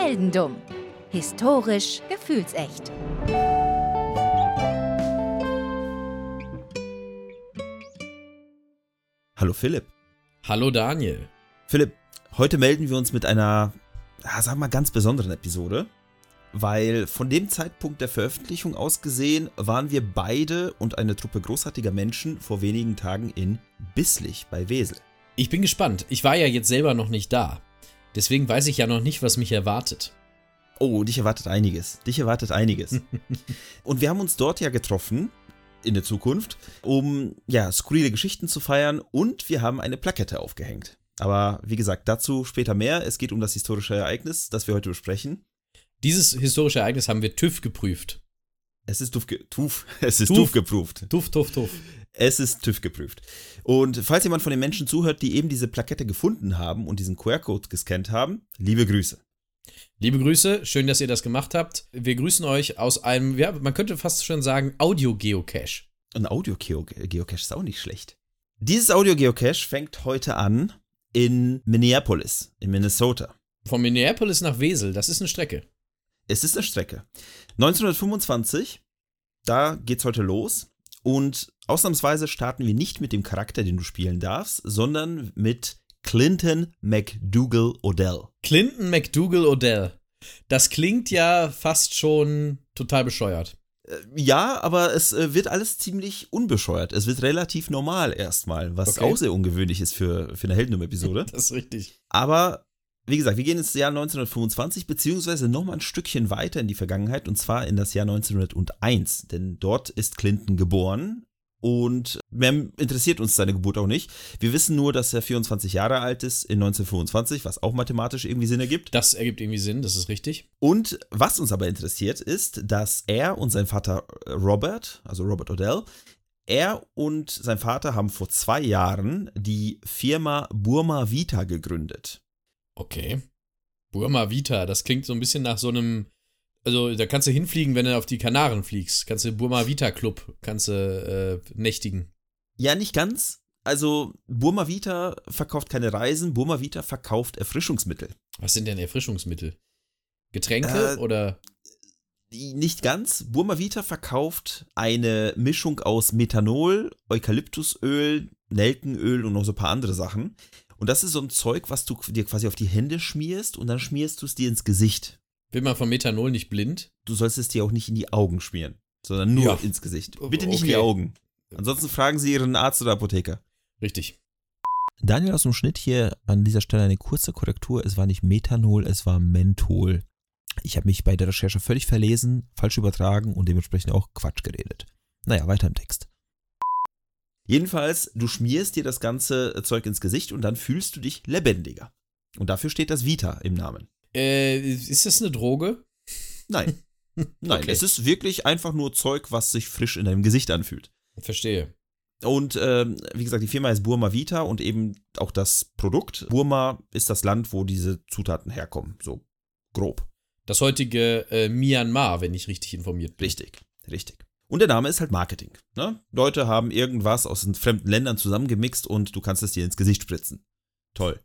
Heldendumm. Historisch gefühlsecht. Hallo Philipp. Hallo Daniel. Philipp, heute melden wir uns mit einer, sagen wir mal, ganz besonderen Episode, weil von dem Zeitpunkt der Veröffentlichung aus gesehen waren wir beide und eine Truppe großartiger Menschen vor wenigen Tagen in Bisslich bei Wesel. Ich bin gespannt. Ich war ja jetzt selber noch nicht da. Deswegen weiß ich ja noch nicht, was mich erwartet. Oh, dich erwartet einiges. Und wir haben uns dort ja getroffen, in der Zukunft, um skurrile Geschichten zu feiern, und wir haben eine Plakette aufgehängt. Aber wie gesagt, dazu später mehr. Es geht um das historische Ereignis, das wir heute besprechen. Dieses historische Ereignis haben wir TÜV geprüft. Es ist TÜV geprüft. TÜV. Es ist TÜV geprüft. Und falls jemand von den Menschen zuhört, die eben diese Plakette gefunden haben und diesen QR-Code gescannt haben, liebe Grüße. Liebe Grüße, schön, dass ihr das gemacht habt. Wir grüßen euch aus einem, man könnte fast schon sagen, Audio-Geocache. Ein Audio-Geocache ist auch nicht schlecht. Dieses Audio-Geocache fängt heute an in Minneapolis, in Minnesota. Von Minneapolis nach Wesel, das ist eine Strecke. Es ist eine Strecke. 1925, da geht's heute los. Und ausnahmsweise starten wir nicht mit dem Charakter, den du spielen darfst, sondern mit Clinton McDougal Odell. Clinton McDougal Odell. Das klingt ja fast schon total bescheuert. Ja, aber es wird alles ziemlich unbescheuert. Es wird relativ normal erstmal, was auch sehr ungewöhnlich ist für eine Heldendumm-Episode. Das ist richtig. Aber wie gesagt, wir gehen ins Jahr 1925, beziehungsweise nochmal ein Stückchen weiter in die Vergangenheit, und zwar in das Jahr 1901, denn dort ist Clinton geboren und mehr interessiert uns seine Geburt auch nicht. Wir wissen nur, dass er 24 Jahre alt ist in 1925, was auch mathematisch irgendwie Sinn ergibt. Das ergibt irgendwie Sinn, das ist richtig. Und was uns aber interessiert ist, dass er und sein Vater Robert, also Robert Odell, er und sein Vater haben vor 2 Jahren die Firma Burma Vita gegründet. Okay. Burma Vita, das klingt so ein bisschen nach so einem, also da kannst du hinfliegen, wenn du auf die Kanaren fliegst. Kannst du Burma Vita Club, nächtigen. Ja, nicht ganz. Also Burma Vita verkauft keine Reisen, Burma Vita verkauft Erfrischungsmittel. Was sind denn Erfrischungsmittel? Getränke oder? Nicht ganz. Burma Vita verkauft eine Mischung aus Methanol, Eukalyptusöl, Nelkenöl und noch so ein paar andere Sachen. Und das ist so ein Zeug, was du dir quasi auf die Hände schmierst und dann schmierst du es dir ins Gesicht. Wird man von Methanol nicht blind? Du sollst es dir auch nicht in die Augen schmieren, sondern nur ins Gesicht. Bitte nicht in die Augen. Ansonsten fragen Sie Ihren Arzt oder Apotheker. Richtig. Daniel aus dem Schnitt hier an dieser Stelle eine kurze Korrektur. Es war nicht Methanol, es war Menthol. Ich habe mich bei der Recherche völlig verlesen, falsch übertragen und dementsprechend auch Quatsch geredet. Naja, weiter im Text. Jedenfalls, du schmierst dir das ganze Zeug ins Gesicht und dann fühlst du dich lebendiger. Und dafür steht das Vita im Namen. Ist das eine Droge? Nein. Nein, es ist wirklich einfach nur Zeug, was sich frisch in deinem Gesicht anfühlt. Verstehe. Und wie gesagt, die Firma heißt Burma Vita und eben auch das Produkt. Burma ist das Land, wo diese Zutaten herkommen, so grob. Das heutige Myanmar, wenn ich richtig informiert bin. Richtig. Und der Name ist halt Marketing. Ne? Leute haben irgendwas aus den fremden Ländern zusammengemixt und du kannst es dir ins Gesicht spritzen. Toll.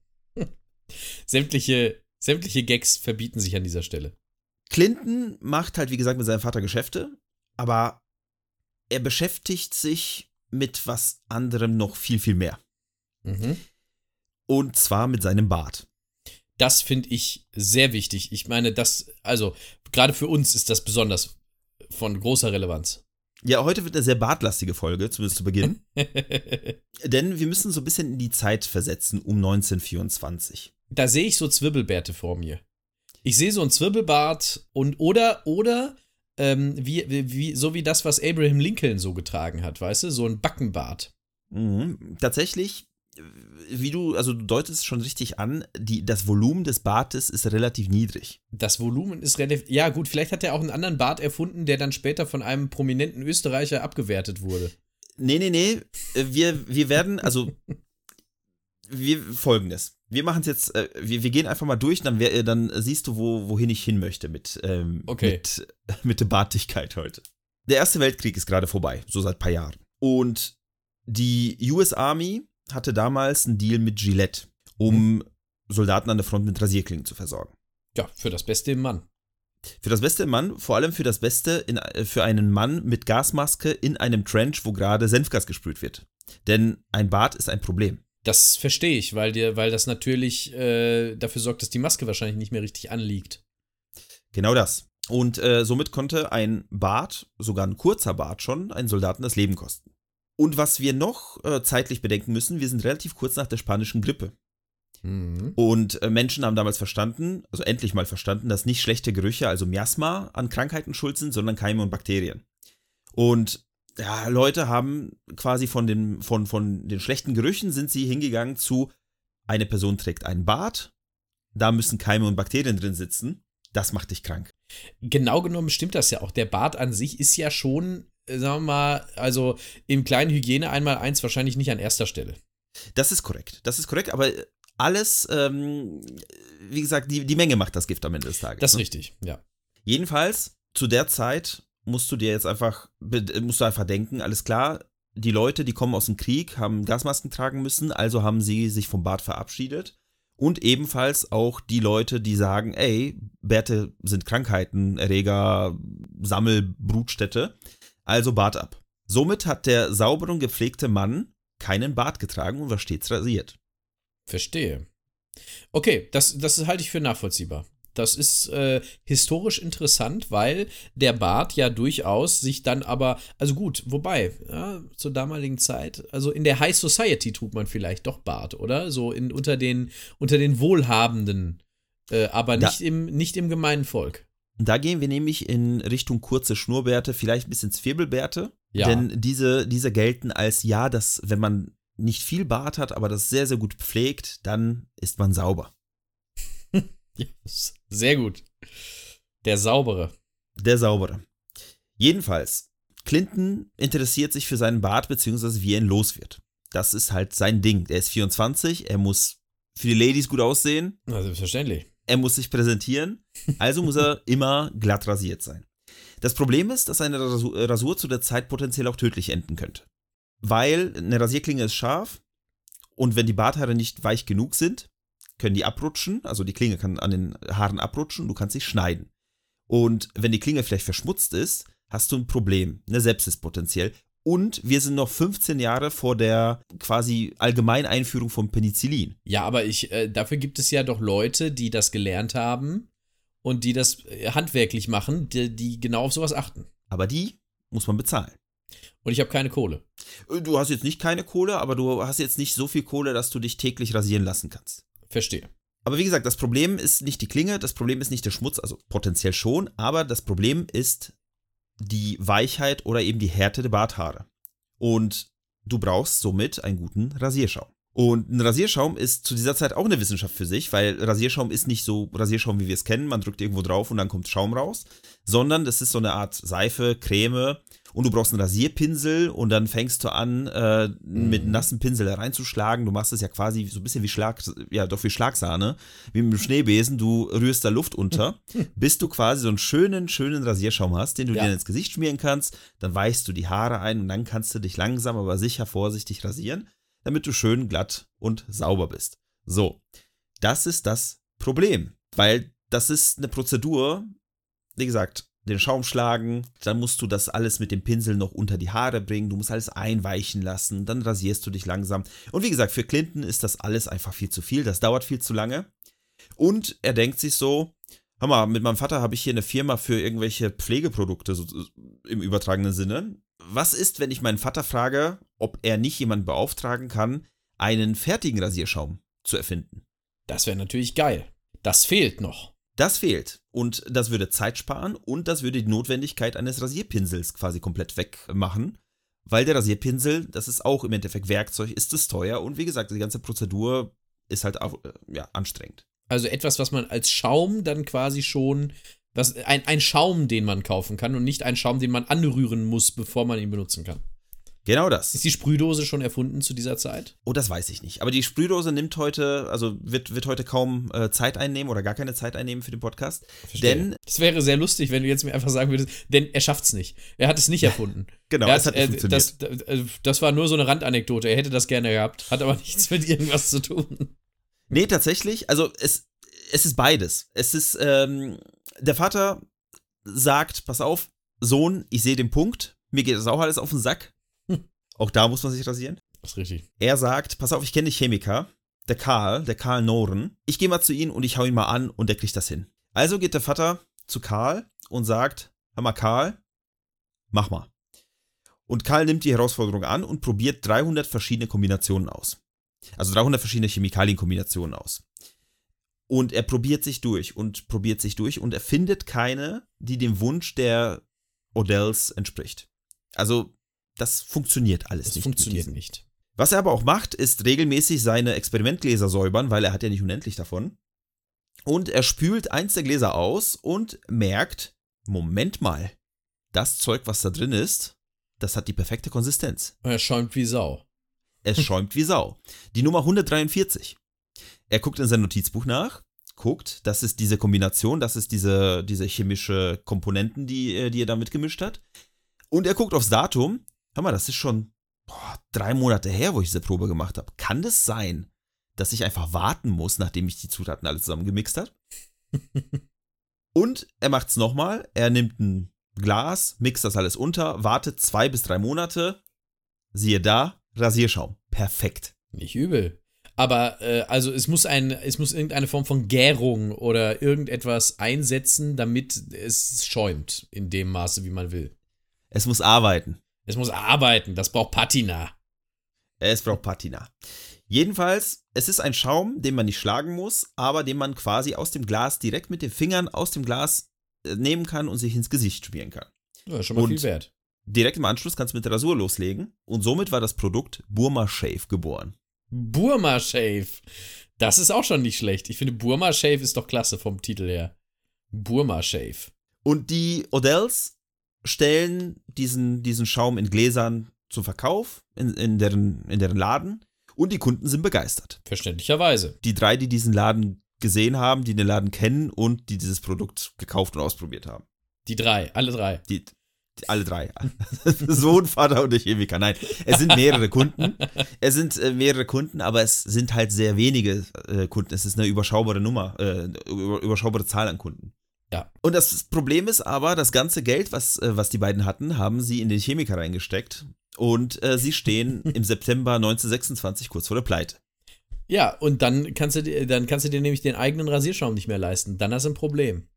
Sämtliche Gags verbieten sich an dieser Stelle. Clinton macht halt, wie gesagt, mit seinem Vater Geschäfte, aber er beschäftigt sich mit was anderem noch viel, viel mehr. Mhm. Und zwar mit seinem Bart. Das finde ich sehr wichtig. Ich meine, gerade für uns ist das besonders von großer Relevanz. Ja, heute wird eine sehr bartlastige Folge, zumindest zu Beginn. Denn wir müssen so ein bisschen in die Zeit versetzen, um 1924. Da sehe ich so Zwirbelbärte vor mir. Ich sehe so einen Zwirbelbart oder so wie das, was Abraham Lincoln so getragen hat, weißt du? So ein Backenbart. Mhm. Tatsächlich, du deutest schon richtig an, das Volumen des Bartes ist relativ niedrig. Das Volumen ist relativ, ja gut, vielleicht hat er auch einen anderen Bart erfunden, der dann später von einem prominenten Österreicher abgewertet wurde. Nee, wir werden, Folgendes. Wir machen es jetzt, wir gehen einfach mal durch, dann siehst du, wohin ich hin möchte mit der Bartigkeit heute. Der Erste Weltkrieg ist gerade vorbei, so seit ein paar Jahren. Und die US Army hatte damals einen Deal mit Gillette, um Soldaten an der Front mit Rasierklingen zu versorgen. Ja, für das Beste im Mann. Für das Beste im Mann, vor allem für das Beste für einen Mann mit Gasmaske in einem Trench, wo gerade Senfgas gesprüht wird. Denn ein Bart ist ein Problem. Das verstehe ich, weil das natürlich dafür sorgt, dass die Maske wahrscheinlich nicht mehr richtig anliegt. Genau das. Und somit konnte ein Bart, sogar ein kurzer Bart schon, einen Soldaten das Leben kosten. Und was wir noch zeitlich bedenken müssen, wir sind relativ kurz nach der spanischen Grippe. Mhm. Und Menschen haben damals verstanden, also endlich mal verstanden, dass nicht schlechte Gerüche, also Miasma, an Krankheiten schuld sind, sondern Keime und Bakterien. Und ja, Leute haben quasi von den schlechten Gerüchen sind sie hingegangen zu, eine Person trägt einen Bart, da müssen Keime und Bakterien drin sitzen, das macht dich krank. Genau genommen stimmt das ja auch. Der Bart an sich ist ja schon, sagen wir mal, also im kleinen Hygiene 1x1 wahrscheinlich nicht an erster Stelle. Das ist korrekt, aber alles, wie gesagt, die Menge macht das Gift am Ende des Tages. Das ist richtig, ja. Jedenfalls, zu der Zeit musst du einfach denken, alles klar, die Leute, die kommen aus dem Krieg, haben Gasmasken tragen müssen, also haben sie sich vom Bart verabschiedet. Und ebenfalls auch die Leute, die sagen, ey, Bärte sind Krankheiten, Erreger, Sammelbrutstätte, also Bart ab. Somit hat der saubere und gepflegte Mann keinen Bart getragen und war stets rasiert. Verstehe. Okay, das halte ich für nachvollziehbar. Das ist historisch interessant, weil der Bart ja durchaus sich dann aber, also gut, wobei, ja, zur damaligen Zeit, also in der High Society trug man vielleicht doch Bart, oder? So unter den Wohlhabenden, aber nicht im gemeinen Volk. Da gehen wir nämlich in Richtung kurze Schnurrbärte, vielleicht bis ins Zwirbelbärte, ja. Denn diese gelten als, ja, dass, wenn man nicht viel Bart hat, aber das sehr, sehr gut pflegt, dann ist man sauber. Ja, sehr gut. Der Saubere. Jedenfalls, Clinton interessiert sich für seinen Bart, beziehungsweise wie er ihn los wird. Das ist halt sein Ding. Der ist 24, er muss für die Ladies gut aussehen. Na, selbstverständlich. Er muss sich präsentieren, also muss er immer glatt rasiert sein. Das Problem ist, dass eine Rasur zu der Zeit potenziell auch tödlich enden könnte. Weil eine Rasierklinge ist scharf und wenn die Barthaare nicht weich genug sind, können die abrutschen, also die Klinge kann an den Haaren abrutschen und du kannst sie schneiden. Und wenn die Klinge vielleicht verschmutzt ist, hast du ein Problem, eine Sepsis potenziell. Und wir sind noch 15 Jahre vor der quasi Allgemeineinführung von Penicillin. Ja, aber dafür gibt es ja doch Leute, die das gelernt haben und die das handwerklich machen, die genau auf sowas achten. Aber die muss man bezahlen. Und ich habe keine Kohle. Du hast jetzt nicht keine Kohle, aber du hast jetzt nicht so viel Kohle, dass du dich täglich rasieren lassen kannst. Verstehe. Aber wie gesagt, das Problem ist nicht die Klinge, das Problem ist nicht der Schmutz, also potenziell schon, aber das Problem ist die Weichheit oder eben die Härte der Barthaare. Und du brauchst somit einen guten Rasierschaum. Und ein Rasierschaum ist zu dieser Zeit auch eine Wissenschaft für sich, weil Rasierschaum ist nicht so Rasierschaum, wie wir es kennen, man drückt irgendwo drauf und dann kommt Schaum raus, sondern das ist so eine Art Seife, Creme und du brauchst einen Rasierpinsel und dann fängst du an, mit einem nassen Pinsel da reinzuschlagen. Du machst es ja quasi so ein bisschen wie Schlagsahne, wie mit einem Schneebesen. Du rührst da Luft unter, bis du quasi so einen schönen Rasierschaum hast, den du dir ins Gesicht schmieren kannst. Dann weichst du die Haare ein und dann kannst du dich langsam, aber sicher vorsichtig rasieren, damit du schön glatt und sauber bist. So, das ist das Problem, weil das ist eine Prozedur, wie gesagt, den Schaum schlagen, dann musst du das alles mit dem Pinsel noch unter die Haare bringen, du musst alles einweichen lassen, dann rasierst du dich langsam. Und wie gesagt, für Clinton ist das alles einfach viel zu viel, das dauert viel zu lange. Und er denkt sich so, hör mal, mit meinem Vater habe ich hier eine Firma für irgendwelche Pflegeprodukte, so im übertragenen Sinne. Was ist, wenn ich meinen Vater frage, ob er nicht jemanden beauftragen kann, einen fertigen Rasierschaum zu erfinden? Das wäre natürlich geil. Das fehlt noch. Das fehlt. Und das würde Zeit sparen und das würde die Notwendigkeit eines Rasierpinsels quasi komplett wegmachen. Weil der Rasierpinsel, das ist auch im Endeffekt Werkzeug, ist es teuer und wie gesagt, die ganze Prozedur ist halt auch, anstrengend. Also etwas, was man als Schaum dann quasi schon, ein Schaum, den man kaufen kann und nicht ein Schaum, den man anrühren muss, bevor man ihn benutzen kann. Genau das. Ist die Sprühdose schon erfunden zu dieser Zeit? Oh, das weiß ich nicht. Aber die Sprühdose wird heute kaum Zeit einnehmen oder gar keine Zeit einnehmen für den Podcast. Verstehe. Denn es wäre sehr lustig, wenn du jetzt mir einfach sagen würdest, denn er schafft's nicht. Er hat es nicht erfunden. Genau, es hat nicht funktioniert. Das war nur so eine Randanekdote. Er hätte das gerne gehabt, hat aber nichts mit irgendwas zu tun. Nee, tatsächlich. Also es Es ist beides. Es ist, der Vater sagt, pass auf, Sohn, ich sehe den Punkt, mir geht das auch alles auf den Sack. Auch da muss man sich rasieren. Das ist richtig. Er sagt, pass auf, ich kenne den Chemiker, der Karl Noren. Ich gehe mal zu ihm und ich hau ihn mal an und der kriegt das hin. Also geht der Vater zu Karl und sagt, hör mal Karl, mach mal. Und Karl nimmt die Herausforderung an und probiert 300 verschiedene Kombinationen aus. Also 300 verschiedene Chemikalienkombinationen aus. Und er probiert sich durch und er findet keine, die dem Wunsch der Odells entspricht. Also das funktioniert alles nicht. Das funktioniert nicht. Was er aber auch macht, ist regelmäßig seine Experimentgläser säubern, weil er hat ja nicht unendlich davon. Und er spült eins der Gläser aus und merkt, Moment mal, das Zeug, was da drin ist, das hat die perfekte Konsistenz. Er schäumt wie Sau. Es schäumt wie Sau. Die Nummer 143. Er guckt in sein Notizbuch nach, guckt, das ist diese Kombination, das ist diese chemische Komponenten, die er da mitgemischt hat. Und er guckt aufs Datum. Hör mal, das ist schon 3 Monate her, wo ich diese Probe gemacht habe. Kann das sein, dass ich einfach warten muss, nachdem ich die Zutaten alle zusammen gemixt habe? Und er macht's nochmal. Er nimmt ein Glas, mixt das alles unter, wartet 2 bis 3 Monate. Siehe da, Rasierschaum. Perfekt. Nicht übel. Aber also es muss irgendeine Form von Gärung oder irgendetwas einsetzen, damit es schäumt in dem Maße, wie man will. Es muss arbeiten. Es muss arbeiten. Das braucht Patina. Es braucht Patina. Jedenfalls, es ist ein Schaum, den man nicht schlagen muss, aber den man quasi aus dem Glas direkt mit den Fingern aus dem Glas nehmen kann und sich ins Gesicht schmieren kann. Ja, ist schon mal viel wert. Direkt im Anschluss kannst du mit der Rasur loslegen und somit war das Produkt Burma Shave geboren. Burma Shave. Das ist auch schon nicht schlecht. Ich finde, Burma Shave ist doch klasse vom Titel her. Burma Shave. Und die Odells stellen diesen Schaum in Gläsern zum Verkauf in deren Laden und die Kunden sind begeistert. Verständlicherweise. Die 3, die diesen Laden gesehen haben, die den Laden kennen und die dieses Produkt gekauft und ausprobiert haben. Die 3, alle 3. Alle 3. Sohn, Vater und der Chemiker. Nein, es sind mehrere Kunden. Aber es sind halt sehr wenige Kunden. Es ist eine überschaubare überschaubare Zahl an Kunden. Ja. Und das Problem ist aber, das ganze Geld, was die beiden hatten, haben sie in den Chemiker reingesteckt. Und sie stehen im September 1926 kurz vor der Pleite. Ja, und dann kannst du dir nämlich den eigenen Rasierschaum nicht mehr leisten. Dann hast du ein Problem.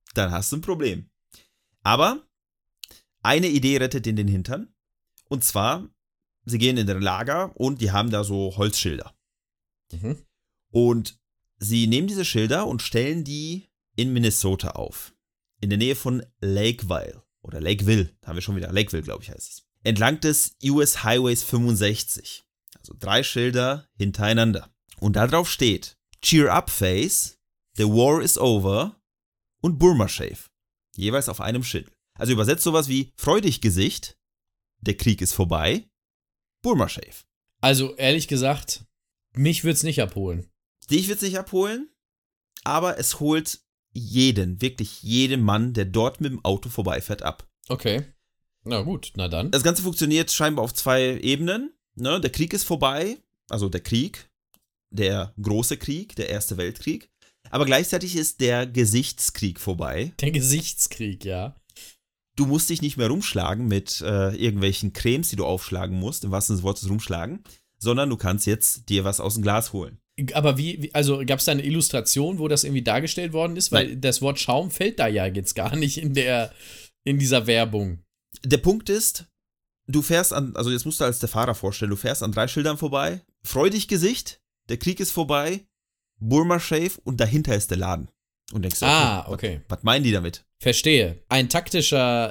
Aber eine Idee rettet in den Hintern. Und zwar, sie gehen in deren Lager und die haben da so Holzschilder. Mhm. Und sie nehmen diese Schilder und stellen die in Minnesota auf. In der Nähe von Lakeville. Oder Lakeville, haben wir schon wieder. Lakeville, glaube ich, heißt es. Entlang des US Highways 65. Also 3 Schilder hintereinander. Und da drauf steht: Cheer up, Face, the war is over und Burma Shave. Jeweils auf einem Schild. Also übersetzt sowas wie: Freudig Gesicht, der Krieg ist vorbei, Burma Shave. Also ehrlich gesagt, mich wird's nicht abholen. Dich wird's nicht abholen, aber es holt wirklich jeden Mann, der dort mit dem Auto vorbeifährt, ab. Okay. Na gut, na dann. Das Ganze funktioniert scheinbar auf 2 Ebenen. Ne? Der Krieg ist vorbei, also der Krieg, der große Krieg, der Erste Weltkrieg. Aber gleichzeitig ist der Gesichtskrieg vorbei. Der Gesichtskrieg, ja. Du musst dich nicht mehr rumschlagen mit irgendwelchen Cremes, die du aufschlagen musst, im wahrsten Sinne des Wortes rumschlagen, sondern du kannst jetzt dir was aus dem Glas holen. Aber also gab es da eine Illustration, wo das irgendwie dargestellt worden ist? Weil das Wort Schaum fällt da ja jetzt gar nicht in dieser Werbung. Der Punkt ist, du fährst also jetzt musst du als der Fahrer vorstellen, du fährst an 3 Schildern vorbei, freudig Gesicht, der Krieg ist vorbei, Burma Shave und dahinter ist der Laden. Und denkst du, okay. Was meinen die damit? Verstehe. Ein taktischer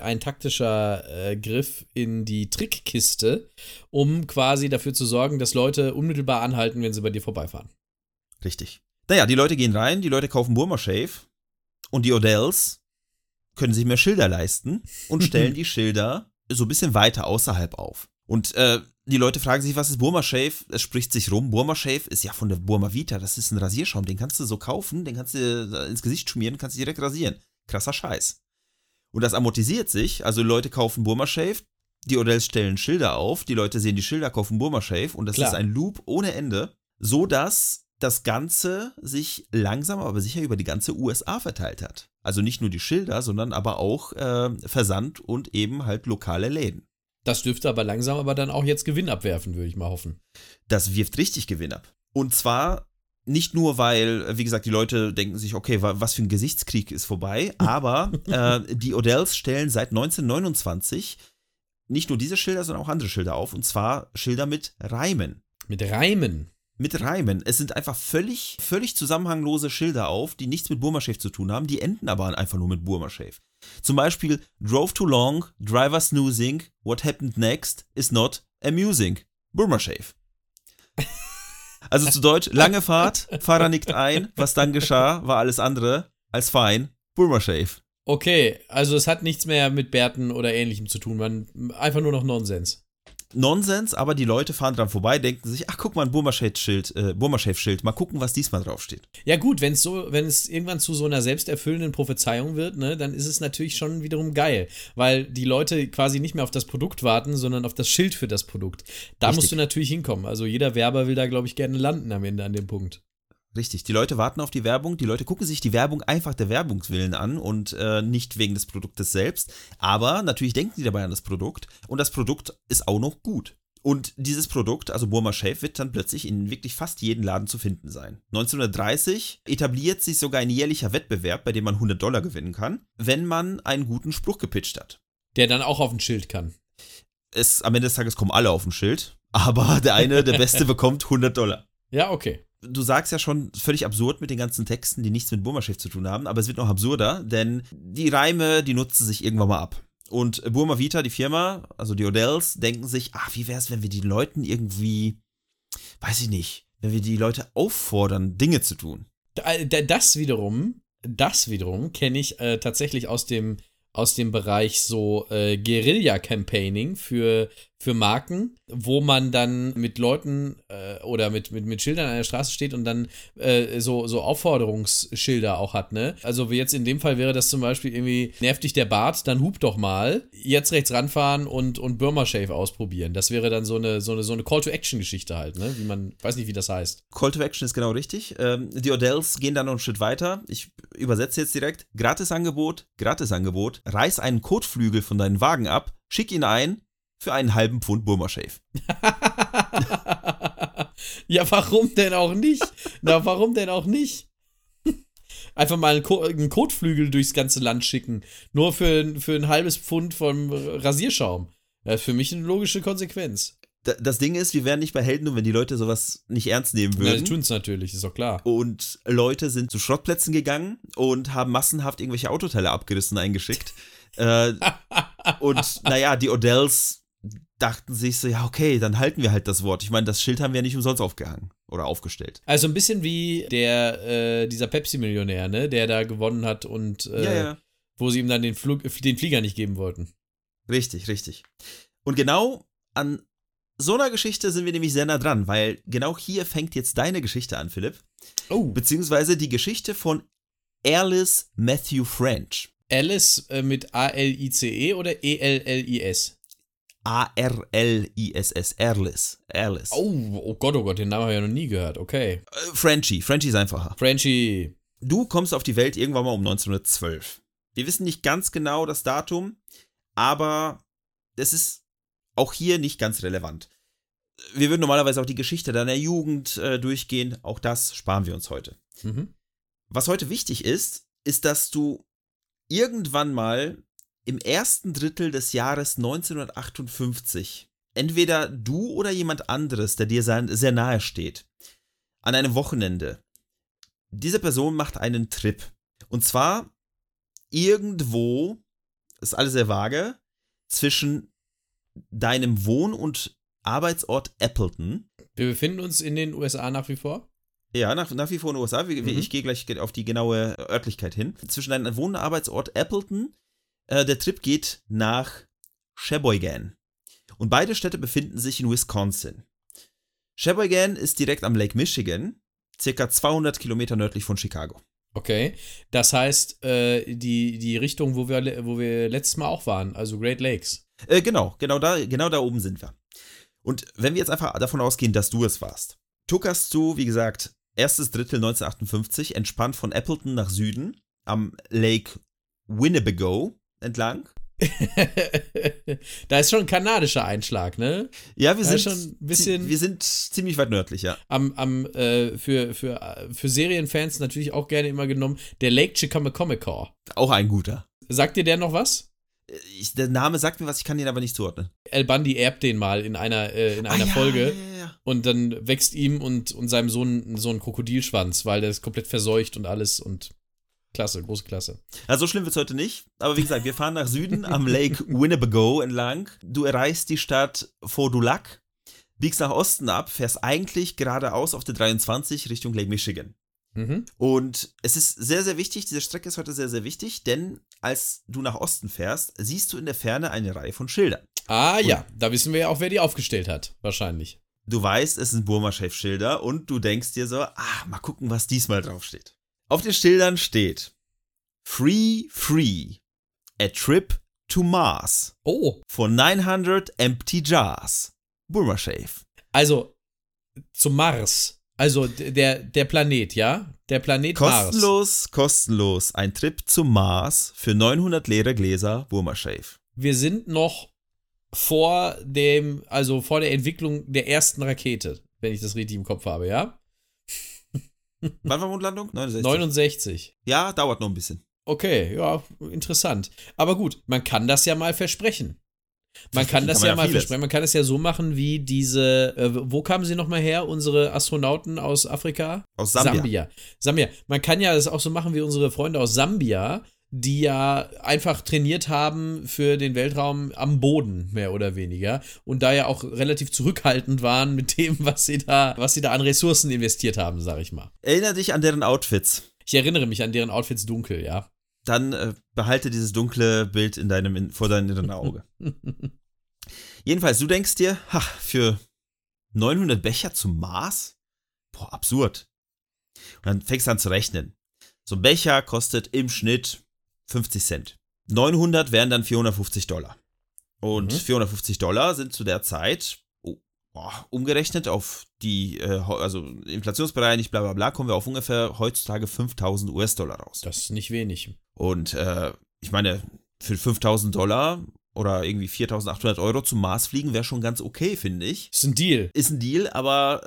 Griff in die Trickkiste, um quasi dafür zu sorgen, dass Leute unmittelbar anhalten, wenn sie bei dir vorbeifahren. Richtig. Naja, die Leute gehen rein, die Leute kaufen Burma Shave und die Odells können sich mehr Schilder leisten und stellen die Schilder so ein bisschen weiter außerhalb auf. Und die Leute fragen sich, was ist Burma Shave? Es spricht sich rum. Burma Shave ist ja von der Burma Vita. Das ist ein Rasierschaum. Den kannst du so kaufen, den kannst du ins Gesicht schmieren, kannst du direkt rasieren. Krasser Scheiß. Und das amortisiert sich. Also Leute kaufen Burma Shave, die Odells stellen Schilder auf, die Leute sehen die Schilder, kaufen Burma Shave und das ist ein Loop ohne Ende, so dass das Ganze sich langsam, aber sicher über die ganze USA verteilt hat. Also nicht nur die Schilder, sondern aber auch Versand und eben halt lokale Läden. Das dürfte aber langsam aber dann auch jetzt Gewinn abwerfen, würde ich mal hoffen. Das wirft richtig Gewinn ab. Und zwar nicht nur, weil, wie gesagt, die Leute denken sich, okay, was für ein Gesichtskrieg ist vorbei, aber die Odells stellen seit 1929 nicht nur diese Schilder, sondern auch andere Schilder auf. Und zwar Schilder mit Reimen. Mit Reimen? Mit Reimen. Es sind einfach völlig zusammenhanglose Schilder auf, die nichts mit Burma Shave zu tun haben, die enden aber einfach nur mit Burma Shave. Zum Beispiel, drove too long, driver snoozing, what happened next is not amusing. Burma Shave. Also zu Deutsch, lange Fahrt, Fahrer nickt ein, was dann geschah, war alles andere als fein. Burma Shave. Okay, also es hat nichts mehr mit Bärten oder Ähnlichem zu tun, einfach nur noch Nonsens. Nonsens, aber die Leute fahren dran vorbei, denken sich, ach guck mal, ein Burma Shave-Schild, mal gucken, was diesmal draufsteht. Ja gut, wenn es irgendwann zu so einer selbsterfüllenden Prophezeiung wird, ne, dann ist es natürlich schon wiederum geil, weil die Leute quasi nicht mehr auf das Produkt warten, sondern auf das Schild für das Produkt. Da Richtig. musst du natürlich hinkommen. Also jeder Werber will da, glaube ich, gerne landen am Ende an dem Punkt. Richtig, die Leute warten auf die Werbung, die Leute gucken sich die Werbung einfach der Werbungswillen an und nicht wegen des Produktes selbst, aber natürlich denken die dabei an das Produkt und das Produkt ist auch noch gut. Und dieses Produkt, also Burma Shave, wird dann plötzlich in wirklich fast jedem Laden zu finden sein. 1930 etabliert sich sogar ein jährlicher Wettbewerb, bei dem man $100 gewinnen kann, wenn man einen guten Spruch gepitcht hat. Der dann auch auf ein Schild kann. Am Ende des Tages kommen alle auf ein Schild, aber der Beste bekommt $100. Ja, okay. Du sagst ja schon völlig absurd mit den ganzen Texten, die nichts mit Burma Shave zu tun haben, aber es wird noch absurder, denn die Reime, die nutzen sich irgendwann mal ab. Und Burma Vita, die Firma, also die Odells, denken sich, wie wär's, wenn wir die Leuten irgendwie, weiß ich nicht, wenn wir die Leute auffordern, Dinge zu tun. Das wiederum kenne ich tatsächlich aus dem Bereich so Guerilla-Campaigning für Marken, wo man dann mit Leuten oder mit Schildern an der Straße steht und dann so Aufforderungsschilder auch hat, ne? Also wie jetzt in dem Fall wäre das zum Beispiel irgendwie, nervt dich der Bart, dann hub doch mal, jetzt rechts ranfahren und Burma Shave ausprobieren. Das wäre dann so eine Call-to-Action-Geschichte halt, ne? Weiß nicht, wie das heißt. Call to Action ist genau richtig. Die Odells gehen dann noch einen Schritt weiter. Ich übersetze jetzt direkt. Gratisangebot, reiß einen Kotflügel von deinem Wagen ab, schick ihn ein für einen halben Pfund Burma Shave. Ja, warum denn auch nicht? Warum denn auch nicht? Einfach mal einen Kotflügel durchs ganze Land schicken. Nur für ein halbes Pfund vom Rasierschaum. Das ist für mich eine logische Konsequenz. Das Ding ist, wir wären nicht bei Helden, nur wenn die Leute sowas nicht ernst nehmen würden. Ja, die tun es natürlich, ist doch klar. Und Leute sind zu Schrottplätzen gegangen und haben massenhaft irgendwelche Autoteile abgerissen eingeschickt. Und naja, die Odells dachten sich so, ja okay, dann halten wir halt das Wort. Ich meine, das Schild haben wir ja nicht umsonst aufgehangen oder aufgestellt. Also ein bisschen wie dieser Pepsi-Millionär, ne, der da gewonnen hat und wo sie ihm dann den Flieger nicht geben wollten. Richtig. Und genau an so einer Geschichte sind wir nämlich sehr nah dran, weil genau hier fängt jetzt deine Geschichte an, Philipp. Oh. Beziehungsweise die Geschichte von Alice Matthew French. Alice mit A-L-I-C-E oder E-L-L-I-S? A-R-L-I-S-S, Alice. Oh Gott, den Namen habe ich ja noch nie gehört, okay. Frenchie ist einfacher. Frenchie. Du kommst auf die Welt irgendwann mal um 1912. Wir wissen nicht ganz genau das Datum, aber es ist auch hier nicht ganz relevant. Wir würden normalerweise auch die Geschichte deiner Jugend durchgehen, auch das sparen wir uns heute. Mhm. Was heute wichtig ist, dass du irgendwann mal im ersten Drittel des Jahres 1958, entweder du oder jemand anderes, der dir sehr nahe steht, an einem Wochenende, diese Person macht einen Trip. Und zwar irgendwo, ist alles sehr vage, zwischen deinem Wohn- und Arbeitsort Appleton. Wir befinden uns in den USA nach wie vor? Ja, nach wie vor in den USA. Ich gehe gleich auf die genaue Örtlichkeit hin. Zwischen deinem Wohn- und Arbeitsort Appleton. Der Trip geht nach Sheboygan. Und beide Städte befinden sich in Wisconsin. Sheboygan ist direkt am Lake Michigan, circa 200 Kilometer nördlich von Chicago. Okay, das heißt, die Richtung, wo wir letztes Mal auch waren, also Great Lakes. Genau da oben sind wir. Und wenn wir jetzt einfach davon ausgehen, dass du es warst, tuckerst du, wie gesagt, erstes Drittel 1958, entspannt von Appleton nach Süden am Lake Winnebago entlang. Da ist schon ein kanadischer Einschlag, ne? Ja, wir sind ziemlich weit nördlich, ja. Für Serienfans natürlich auch gerne immer genommen, der Lake Chickamacomico. Auch ein guter. Sagt dir der noch was? Der Name sagt mir was, ich kann ihn aber nicht zuordnen. El Bundy erbt den mal in einer Folge. Ja. Und dann wächst ihm und seinem Sohn so ein Krokodilschwanz, weil der ist komplett verseucht und alles und klasse, große Klasse. Also so schlimm wird es heute nicht, aber wie gesagt, wir fahren nach Süden am Lake Winnebago entlang. Du erreichst die Stadt Fond du Lac, biegst nach Osten ab, fährst eigentlich geradeaus auf der 23 Richtung Lake Michigan. Mhm. Und es ist sehr, sehr wichtig, diese Strecke ist heute sehr, sehr wichtig, denn als du nach Osten fährst, siehst du in der Ferne eine Reihe von Schildern. Ah ja, da wissen wir ja auch, wer die aufgestellt hat, wahrscheinlich. Du weißt, es sind Burma-Chef-Schilder und du denkst dir so, mal gucken, was diesmal draufsteht. Auf den Schildern steht Free, a trip to Mars. Oh. For 900 empty jars. Burma-Chef. Also, zum Mars. Also, der Planet, ja? Der Planet Mars. Kostenlos. Ein Trip zum Mars für 900 leere Gläser Burma-Chef. Wir sind noch vor der Entwicklung der ersten Rakete, wenn ich das richtig im Kopf habe, ja? Wann war Mondlandung? 69. Ja, dauert noch ein bisschen. Okay, ja, interessant. Aber gut, man kann das ja mal versprechen. Man kann das ja mal versprechen. Man kann es ja so machen wie diese, wo kamen sie nochmal her, unsere Astronauten aus Afrika? Aus Sambia. Sambia. Man kann ja das auch so machen wie unsere Freunde aus Sambia, die ja einfach trainiert haben für den Weltraum am Boden, mehr oder weniger. Und da ja auch relativ zurückhaltend waren mit dem, was sie da an Ressourcen investiert haben, sag ich mal. Erinner dich an deren Outfits. Ich erinnere mich an deren Outfits dunkel, ja. Dann behalte dieses dunkle Bild vor deinem inneren Auge. Jedenfalls, du denkst dir, für 900 Becher zum Mars? Boah, absurd. Und dann fängst du an zu rechnen. So ein Becher kostet im Schnitt 50 Cent. 900 wären dann $450. Und $450 sind zu der Zeit, umgerechnet auf die, also inflationsbereinigt, bla bla bla, kommen wir auf ungefähr heutzutage $5.000 raus. Das ist nicht wenig. Und ich meine, für $5.000 oder irgendwie 4.800 Euro zum Mars fliegen wäre schon ganz okay, finde ich. Ist ein Deal. Ist ein Deal, aber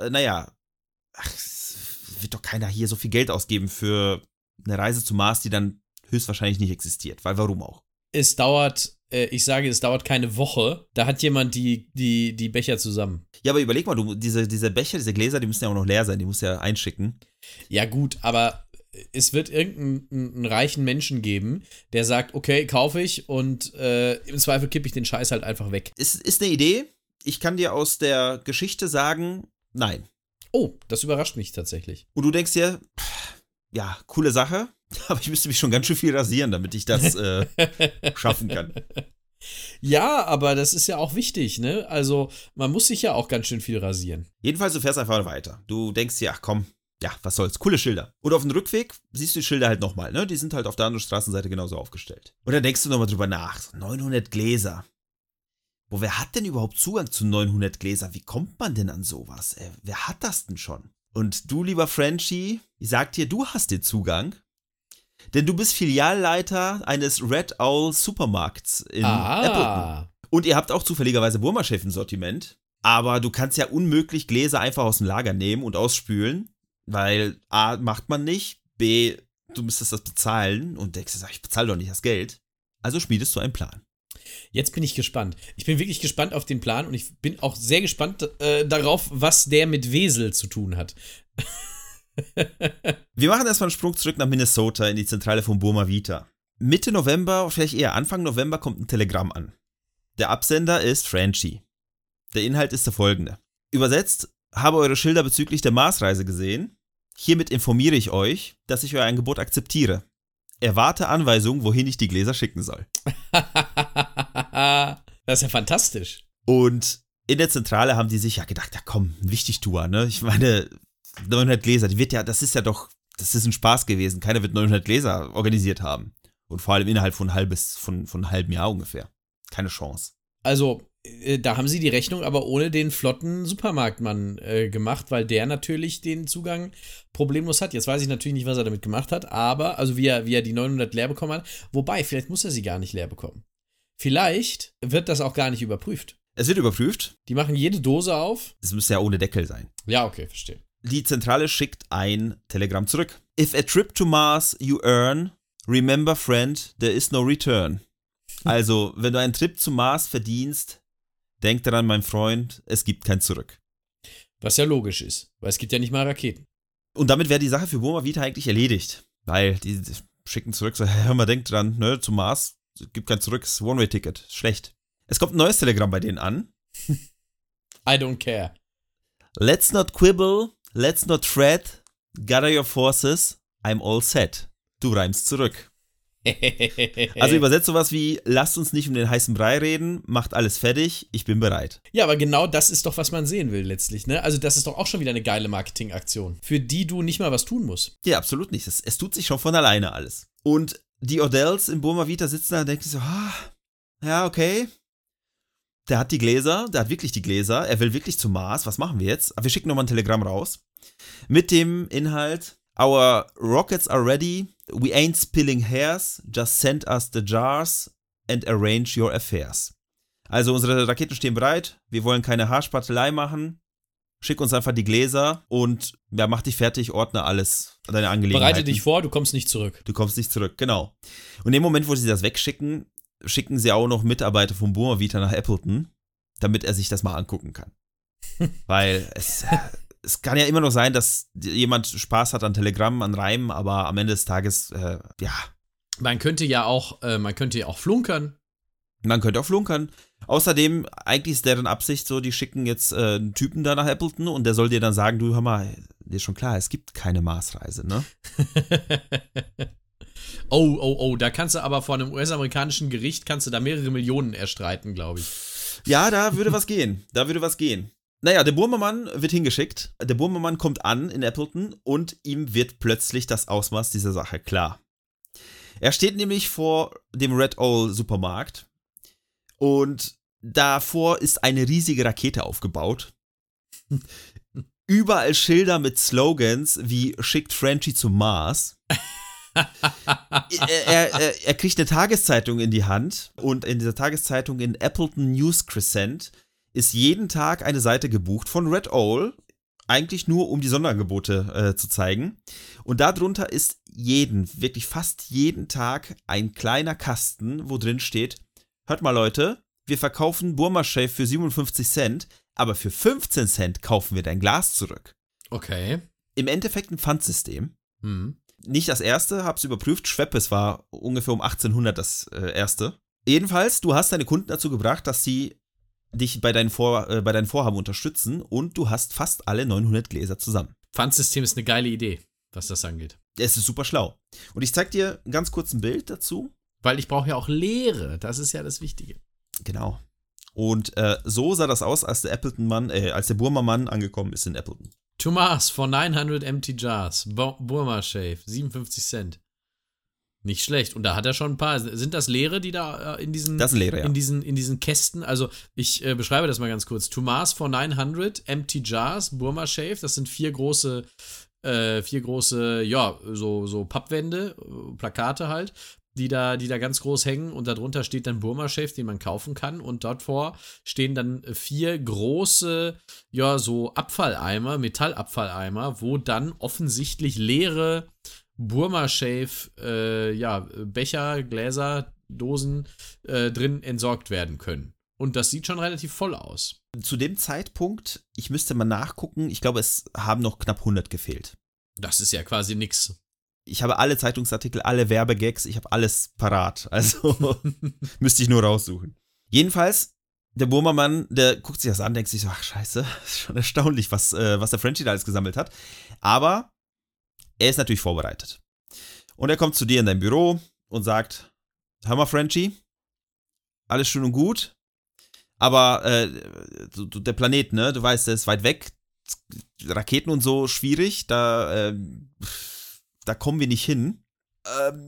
es wird doch keiner hier so viel Geld ausgeben für eine Reise zum Mars, die dann höchstwahrscheinlich nicht existiert, weil warum auch? Es dauert keine Woche, da hat jemand die Becher zusammen. Ja, aber überleg mal, diese Becher, diese Gläser, die müssen ja auch noch leer sein, die musst du ja einschicken. Ja gut, aber es wird irgendeinen reichen Menschen geben, der sagt, okay, kaufe ich und im Zweifel kippe ich den Scheiß halt einfach weg. Ist eine Idee. Ich kann dir aus der Geschichte sagen, nein. Oh, das überrascht mich tatsächlich. Und du denkst dir, ja, coole Sache, aber ich müsste mich schon ganz schön viel rasieren, damit ich das schaffen kann. Ja, aber das ist ja auch wichtig, ne? Also, man muss sich ja auch ganz schön viel rasieren. Jedenfalls, du fährst einfach weiter. Du denkst dir, ach komm, ja, was soll's, coole Schilder. Und auf dem Rückweg siehst du die Schilder halt nochmal, ne? Die sind halt auf der anderen Straßenseite genauso aufgestellt. Und dann denkst du nochmal drüber nach. 900 Gläser. Wer hat denn überhaupt Zugang zu 900 Gläser? Wie kommt man denn an sowas? Wer hat das denn schon? Und du, lieber Frenchie, ich sag dir, du hast den Zugang. Denn du bist Filialleiter eines Red Owl Supermarkts in Appleton. Und ihr habt auch zufälligerweise Burma-Chef im Sortiment. Aber du kannst ja unmöglich Gläser einfach aus dem Lager nehmen und ausspülen. Weil A, macht man nicht. B, du müsstest das bezahlen. Und denkst dir, ich bezahle doch nicht das Geld. Also schmiedest du einen Plan. Jetzt bin ich gespannt. Ich bin wirklich gespannt auf den Plan und ich bin auch sehr gespannt darauf, was der mit Wesel zu tun hat. Wir machen erstmal einen Sprung zurück nach Minnesota in die Zentrale von Burma Vita. Mitte November, vielleicht eher Anfang November, kommt ein Telegramm an. Der Absender ist Frenchie. Der Inhalt ist der folgende. Übersetzt, habe eure Schilder bezüglich der Marsreise gesehen. Hiermit informiere ich euch, dass ich euer Angebot akzeptiere. Erwarte Anweisungen, wohin ich die Gläser schicken soll. Das ist ja fantastisch. Und in der Zentrale haben die sich ja gedacht, ja komm, ein Wichtigtuer, ne? Ich meine, 900 Gläser, das ist ein Spaß gewesen. Keiner wird 900 Gläser organisiert haben. Und vor allem innerhalb von einem halben Jahr ungefähr. Keine Chance. Also, Da haben sie die Rechnung aber ohne den flotten Supermarktmann gemacht, weil der natürlich den Zugang problemlos hat. Jetzt weiß ich natürlich nicht, was er damit gemacht hat, aber, also wie er die 900 leer bekommen hat. Wobei, vielleicht muss er sie gar nicht leer bekommen. Vielleicht wird das auch gar nicht überprüft. Es wird überprüft. Die machen jede Dose auf. Es müsste ja ohne Deckel sein. Ja, okay, verstehe. Die Zentrale schickt ein Telegramm zurück. If a trip to Mars you earn, remember friend, there is no return. Also, wenn du einen Trip zum Mars verdienst, denk daran, mein Freund, es gibt kein Zurück. Was ja logisch ist, weil es gibt ja nicht mal Raketen. Und damit wäre die Sache für Burma Vita eigentlich erledigt. Weil die schicken zurück, so, hör mal, denkt dran, ne, zum Mars, es gibt kein Zurück, es ist One-Way-Ticket, schlecht. Es kommt ein neues Telegramm bei denen an. I don't care. Let's not quibble, let's not fret, gather your forces, I'm all set. Du reimst zurück. Also übersetzt sowas wie, lasst uns nicht um den heißen Brei reden, macht alles fertig, ich bin bereit. Ja, aber genau das ist doch, was man sehen will letztlich, ne? Also das ist doch auch schon wieder eine geile Marketingaktion, für die du nicht mal was tun musst. Ja, absolut nicht. Es tut sich schon von alleine alles. Und die Odells in Burma Vita sitzen da und denken so, ja, okay. Der hat die Gläser, der hat wirklich die Gläser, er will wirklich zum Mars, was machen wir jetzt? Aber wir schicken nochmal ein Telegramm raus. Mit dem Inhalt, our rockets are ready, we ain't spilling hairs, just send us the jars and arrange your affairs. Also unsere Raketen stehen bereit, wir wollen keine Haarspattelei machen, schick uns einfach die Gläser und ja, mach dich fertig, ordne alles, deine Angelegenheiten. Bereite dich vor, du kommst nicht zurück. Du kommst nicht zurück, genau. Und im Moment, wo sie das wegschicken, schicken sie auch noch Mitarbeiter von Burma Vita nach Appleton, damit er sich das mal angucken kann. Weil es kann ja immer noch sein, dass jemand Spaß hat an Telegrammen, an Reimen, aber am Ende des Tages, ja. Man könnte ja auch flunkern. Man könnte auch flunkern. Außerdem, eigentlich ist deren Absicht so, die schicken jetzt einen Typen da nach Appleton und der soll dir dann sagen, du, hör mal, dir ist schon klar, es gibt keine Marsreise, ne? Oh, da kannst du aber vor einem US-amerikanischen Gericht, kannst du da mehrere Millionen erstreiten, glaube ich. Ja, da würde was gehen. Naja, der Burma-Mann wird hingeschickt. Der Burma-Mann kommt an in Appleton und ihm wird plötzlich das Ausmaß dieser Sache klar. Er steht nämlich vor dem Red Owl Supermarkt und davor ist eine riesige Rakete aufgebaut. Überall Schilder mit Slogans wie schickt Frenchie zum Mars. Er kriegt eine Tageszeitung in die Hand und in dieser Tageszeitung in Appleton News Crescent ist jeden Tag eine Seite gebucht von Red Owl, eigentlich nur um die Sonderangebote zu zeigen. Und darunter ist wirklich fast jeden Tag ein kleiner Kasten, wo drin steht, hört mal Leute, wir verkaufen Burma Shave für 57 Cent, aber für 15 Cent kaufen wir dein Glas zurück. Okay. Im Endeffekt ein Pfandsystem. Hm. Nicht das erste, hab's überprüft. Schweppes war ungefähr um 1800 das erste. Jedenfalls, du hast deine Kunden dazu gebracht, dass sie dich bei deinen Vorhaben unterstützen und du hast fast alle 900 Gläser zusammen. Pfandsystem ist eine geile Idee, was das angeht. Es ist super schlau. Und ich zeig dir ganz kurz ein Bild dazu. Weil ich brauche ja auch Leere, das ist ja das Wichtige. Genau. Und so sah das aus, als der Burma-Mann angekommen ist in Appleton. To Mars for 900 empty jars. Burma Shave, 57 Cent. Nicht schlecht. Und da hat er schon ein paar. Sind das Leere, die da in diesen, das sind Leere, ja. in diesen Kästen? Also, ich beschreibe das mal ganz kurz. To Mars for 900 empty jars, Burma Shave. Das sind vier große, ja, so Pappwände, Plakate halt, die da ganz groß hängen. Und darunter steht dann Burma Shave, den man kaufen kann. Und dort vor stehen dann 4 große, ja, so Abfalleimer, Metallabfalleimer, wo dann offensichtlich leere Burma Shave, Becher, Gläser, Dosen drin entsorgt werden können. Und das sieht schon relativ voll aus. Zu dem Zeitpunkt, ich müsste mal nachgucken, ich glaube, es haben noch knapp 100 gefehlt. Das ist ja quasi nix. Ich habe alle Zeitungsartikel, alle Werbegags, ich habe alles parat. Also müsste ich nur raussuchen. Jedenfalls, der Burma-Mann, der guckt sich das an, denkt sich so, ach scheiße, ist schon erstaunlich, was der Frenchie da alles gesammelt hat. Aber er ist natürlich vorbereitet. Und er kommt zu dir in dein Büro und sagt, hör mal Frenchie, alles schön und gut, aber der Planet, ne, du weißt, der ist weit weg, Raketen und so, schwierig, da kommen wir nicht hin.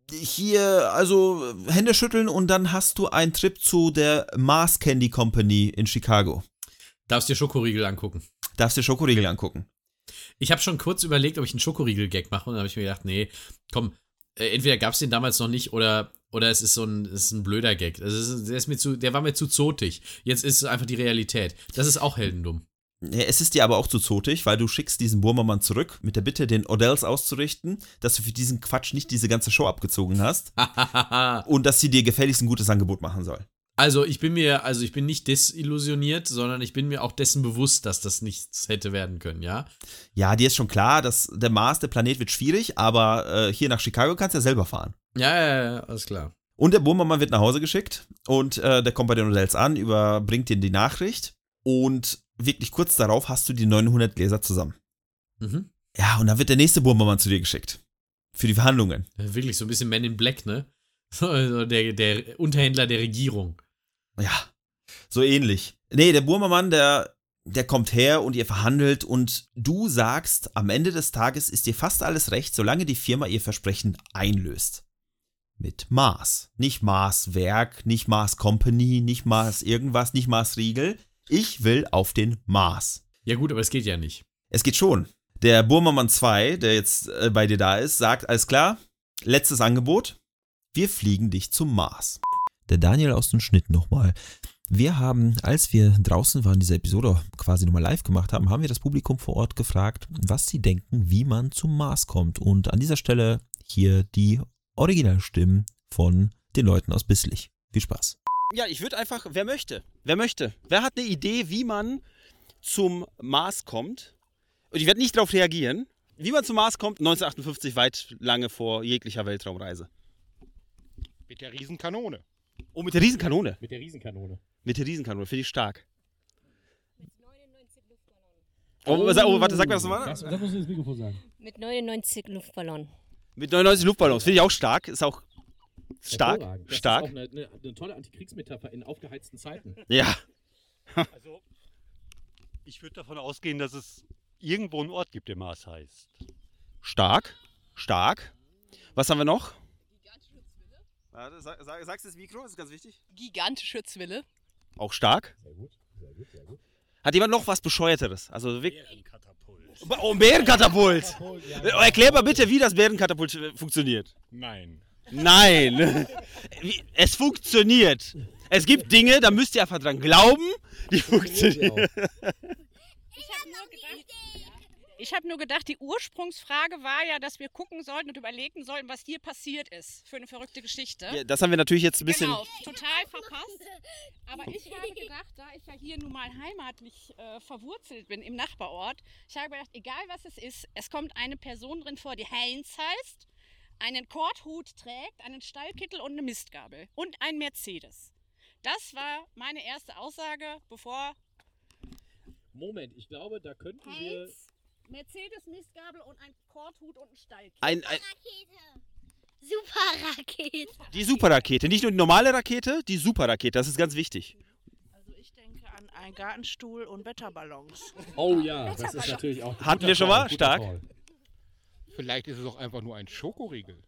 Hier, also Hände schütteln und dann hast du einen Trip zu der Mars Candy Company in Chicago. Darfst dir Schokoriegel angucken. Darfst dir Schokoriegel angucken. Ich habe schon kurz überlegt, ob ich einen Schokoriegel-Gag mache und dann habe ich mir gedacht, nee, komm, entweder gab es den damals noch nicht oder es ist ein blöder Gag. Der war mir zu zotig. Jetzt ist es einfach die Realität. Das ist auch heldendumm. Ja, es ist dir aber auch zu zotig, weil du schickst diesen Burmermann zurück mit der Bitte, den Odells auszurichten, dass du für diesen Quatsch nicht diese ganze Show abgezogen hast und dass sie dir gefälligst ein gutes Angebot machen soll. Also ich bin nicht desillusioniert, sondern ich bin mir auch dessen bewusst, dass das nichts hätte werden können, ja? Ja, dir ist schon klar, dass der Mars, der Planet wird schwierig, aber hier nach Chicago kannst du ja selber fahren. Ja, alles klar. Und der Burmermann wird nach Hause geschickt und der kommt bei den Odells an, überbringt dir die Nachricht und wirklich kurz darauf hast du die 900 Gläser zusammen. Mhm. Ja, und dann wird der nächste Burmermann zu dir geschickt. Für die Verhandlungen. Wirklich so ein bisschen Man in Black, ne? Also der Unterhändler der Regierung. Ja, so ähnlich. Nee, der Burmermann, der kommt her und ihr verhandelt und du sagst, am Ende des Tages ist dir fast alles recht, solange die Firma ihr Versprechen einlöst. Mit Mars. Nicht Mars Werk, nicht Mars Company, nicht Mars irgendwas, nicht Mars Riegel. Ich will auf den Mars. Ja gut, aber es geht ja nicht. Es geht schon. Der Burmermann 2, der jetzt bei dir da ist, sagt, alles klar, letztes Angebot, wir fliegen dich zum Mars. Der Daniel aus dem Schnitt nochmal. Wir haben, als wir draußen waren, diese Episode quasi nochmal live gemacht haben, haben wir das Publikum vor Ort gefragt, was sie denken, wie man zum Mars kommt. Und an dieser Stelle hier die Originalstimmen von den Leuten aus Bisslich. Viel Spaß. Ja, ich würde einfach, wer möchte? Wer hat eine Idee, wie man zum Mars kommt? Und ich werde nicht darauf reagieren. Wie man zum Mars kommt, 1958, weit lange vor jeglicher Weltraumreise. Mit der Riesenkanone. Oh, mit der Riesenkanone. Mit der Riesenkanone. Mit der Riesenkanone, finde ich stark. Mit 99 Luftballons. Oh, warte, sag mir das nochmal. Das musst du ins Mikrofon sagen. Mit 99 Luftballons. Mit 99 Luftballons, finde ich auch stark. Ist auch stark. Das Stark. ist auch eine tolle Antikriegsmetapher in aufgeheizten Zeiten. Ja. Also, ich würde davon ausgehen, dass es irgendwo einen Ort gibt, der Mars heißt. Stark. Was haben wir noch? Warte, sagst du das Mikro, das ist ganz wichtig. Gigantische Zwille. Auch stark. Sehr gut. Hat jemand noch was Bescheuerteres? Also wirklich. Bärenkatapult. Oh, ein Bärenkatapult. Ja. Erklär mal bitte, wie das Bärenkatapult funktioniert. Nein. Nein. Es funktioniert. Es gibt Dinge, da müsst ihr einfach dran glauben, die funktionieren. Ich habe nur gedacht, die Ursprungsfrage war ja, dass wir gucken sollten und überlegen sollten, was hier passiert ist. Für eine verrückte Geschichte. Ja, das haben wir natürlich jetzt ein bisschen. Genau, total verpasst. Aber ich habe gedacht, da ich ja hier nun mal heimatlich verwurzelt bin im Nachbarort, ich habe gedacht, egal was es ist, es kommt eine Person drin vor, die Heinz heißt, einen Korthut trägt, einen Stallkittel und eine Mistgabel und ein Mercedes. Das war meine erste Aussage, bevor Moment, ich glaube, da könnten wir... Heinz, Mercedes, Mistgabel und ein Korthut und ein Stallkittel. Superrakete. Die Superrakete. Nicht nur die normale Rakete, die Superrakete. Das ist ganz wichtig. Also ich denke an einen Gartenstuhl und Wetterballons. Oh ja, das ist natürlich auch... Hatten wir schon mal? Stark. Vielleicht ist es auch einfach nur ein Schokoriegel.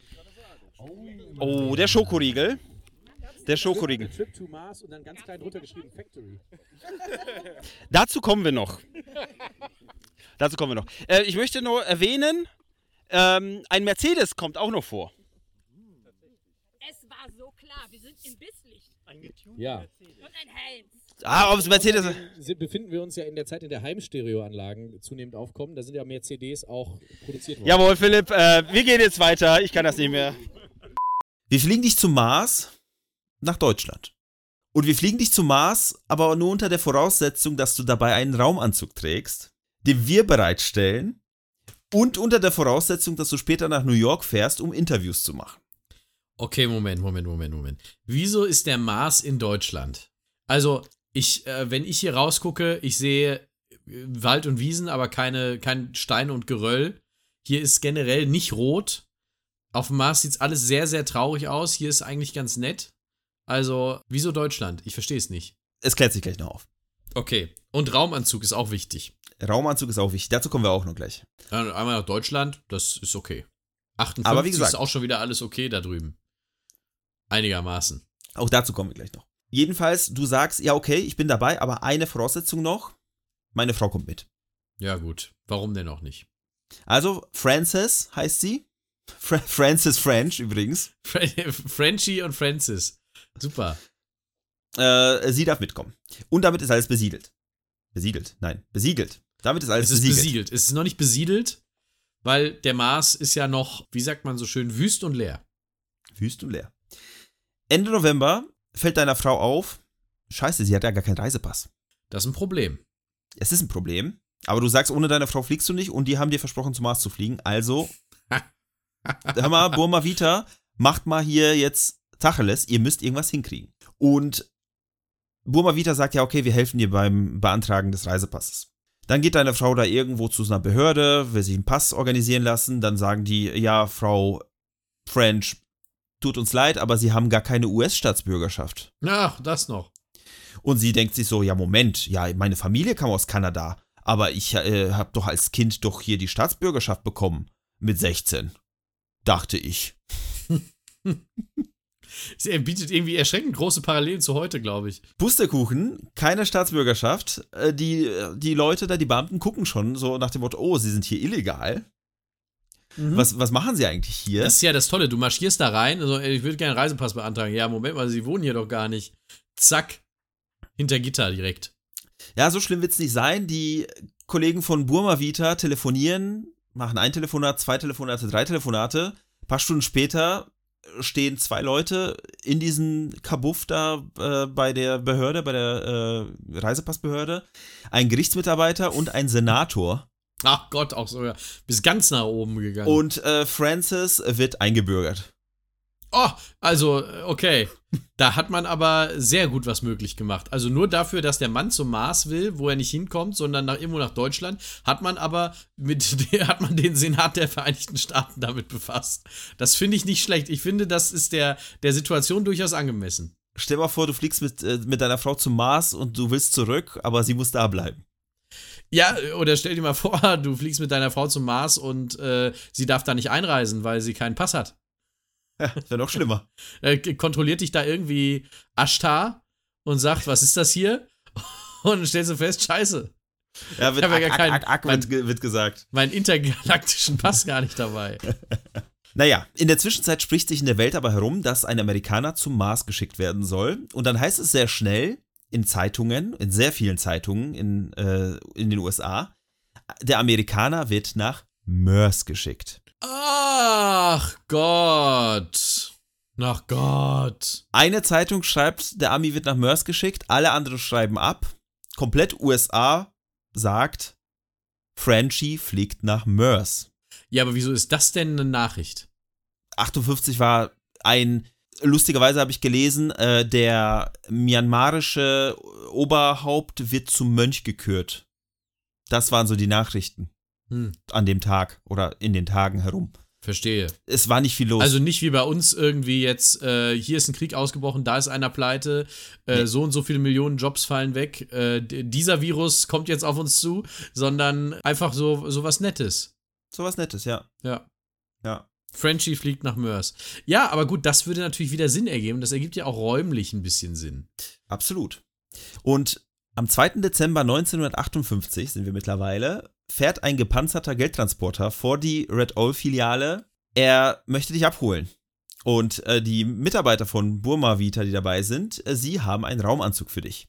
Oh, der Schokoriegel. Der Schokoriegel. Trip to Mars und dann ganz klein drunter geschrieben Factory. Dazu kommen wir noch. Ich möchte nur erwähnen, ein Mercedes kommt auch noch vor. Es war so klar, wir sind in Bisslich. Ein getunter Ja. Mercedes. Und ein Heinz. Ob es Mercedes... Befinden wir uns ja in der Zeit, in der Heimstereoanlagen zunehmend aufkommen. Da sind ja mehr CDs auch produziert worden. Jawohl, Philipp, wir gehen jetzt weiter. Ich kann das nicht mehr. Wir fliegen dich zum Mars nach Deutschland. Und wir fliegen dich zum Mars, aber nur unter der Voraussetzung, dass du dabei einen Raumanzug trägst, den wir bereitstellen, und unter der Voraussetzung, dass du später nach New York fährst, um Interviews zu machen. Okay, Moment. Wieso ist der Mars in Deutschland? Also, wenn ich hier rausgucke, ich sehe Wald und Wiesen, aber kein Stein und Geröll. Hier ist generell nicht rot. Auf dem Mars sieht alles sehr, sehr traurig aus. Hier ist eigentlich ganz nett. Also, wieso Deutschland? Ich verstehe es nicht. Es klärt sich gleich noch auf. Okay, und Raumanzug ist auch wichtig. Raumanzug ist auch wichtig, dazu kommen wir auch noch gleich. Einmal nach Deutschland, das ist okay. 58 Aber wie gesagt, ist auch schon wieder alles okay da drüben. Einigermaßen. auch dazu kommen wir gleich noch. Jedenfalls, du sagst, ja okay, ich bin dabei, aber eine Voraussetzung noch, meine Frau kommt mit. Ja gut, warum denn auch nicht? Also, Frances heißt sie. Frances French übrigens. Frenchie und Francis. Super. Sie darf mitkommen. Und damit ist alles besiedelt. Besiedelt? Nein, besiegelt. Damit ist alles Es ist besiegelt. besiedelt. Es ist noch nicht besiedelt, weil der Mars ist ja noch, wie sagt man so schön, wüst und leer. Wüst und leer. Ende November fällt deiner Frau auf, scheiße, sie hat ja gar keinen Reisepass. Das ist ein Problem. Es ist ein Problem, aber du sagst, ohne deine Frau fliegst du nicht und die haben dir versprochen, zum Mars zu fliegen. Also, hör mal, Burma Vita, macht mal hier jetzt Tacheles, ihr müsst irgendwas hinkriegen. Und Burma Vita sagt, ja okay, wir helfen dir beim Beantragen des Reisepasses. Dann geht deine Frau da irgendwo zu so einer Behörde, will sich einen Pass organisieren lassen, dann sagen die, ja, Frau French, tut uns leid, aber sie haben gar keine US-Staatsbürgerschaft. Ach, das noch. Und sie denkt sich so, ja Moment, ja, meine Familie kam aus Kanada, aber ich habe doch als Kind doch hier die Staatsbürgerschaft bekommen, mit 16, dachte ich. Er bietet irgendwie erschreckend große Parallelen zu heute, glaube ich. Pustekuchen, keine Staatsbürgerschaft, die Leute da, die Beamten gucken schon so nach dem Motto, oh, sie sind hier illegal. Was machen sie eigentlich hier? Das ist ja das Tolle, du marschierst da rein, also ich würde gerne einen Reisepass beantragen. Ja, Moment mal, sie wohnen hier doch gar nicht. Zack, hinter Gitter direkt. Ja, so schlimm wird es nicht sein. Die Kollegen von Burma Vita telefonieren, machen ein Telefonat, 2 Telefonate, 3 Telefonate. Ein paar Stunden später stehen 2 Leute in diesem Kabuff da bei der Behörde, bei der Reisepassbehörde. Ein Gerichtsmitarbeiter und ein Senator. Ach Gott, auch so, ja. Bis ganz nach oben gegangen. Und Frances wird eingebürgert. Oh, also, okay. Da hat man aber sehr gut was möglich gemacht. Also nur dafür, dass der Mann zum Mars will, wo er nicht hinkommt, sondern irgendwo nach Deutschland, hat man aber den Senat der Vereinigten Staaten damit befasst. Das finde ich nicht schlecht. Ich finde, das ist der Situation durchaus angemessen. Stell mal vor, du fliegst mit deiner Frau zum Mars und du willst zurück, aber sie muss da bleiben. Ja, oder stell dir mal vor, du fliegst mit deiner Frau zum Mars und sie darf da nicht einreisen, weil sie keinen Pass hat. Ja, das wäre noch schlimmer. Kontrolliert dich da irgendwie Ashtar und sagt, was ist das hier? Und dann stellst du fest, scheiße. Ja, wird gesagt. Meinen intergalaktischen Pass gar nicht dabei. Naja, in der Zwischenzeit spricht sich in der Welt aber herum, dass ein Amerikaner zum Mars geschickt werden soll. Und dann heißt es sehr schnell in Zeitungen, in sehr vielen Zeitungen in den USA, der Amerikaner wird nach Mars geschickt. Ach Gott. Ach Gott. Eine Zeitung schreibt, der Ami wird nach Mars geschickt, alle anderen schreiben ab. Komplett USA sagt, Frenchie fliegt nach Mars. Ja, aber wieso ist das denn eine Nachricht? 58 war lustigerweise habe ich gelesen, der myanmarische Oberhaupt wird zum Mönch gekürt. Das waren so die Nachrichten. An dem Tag oder in den Tagen herum. Verstehe. Es war nicht viel los. Also nicht wie bei uns irgendwie jetzt, hier ist ein Krieg ausgebrochen, da ist einer pleite, so und so viele Millionen Jobs fallen weg, dieser Virus kommt jetzt auf uns zu, sondern einfach so was Nettes. So was Nettes, ja. Ja. Frenchie fliegt nach Mars. Ja, aber gut, das würde natürlich wieder Sinn ergeben. Das ergibt ja auch räumlich ein bisschen Sinn. Absolut. Und am 2. Dezember 1958 sind wir mittlerweile, fährt ein gepanzerter Geldtransporter vor die Red Owl-Filiale. Er möchte dich abholen. Und die Mitarbeiter von Burma Vita, die dabei sind, sie haben einen Raumanzug für dich.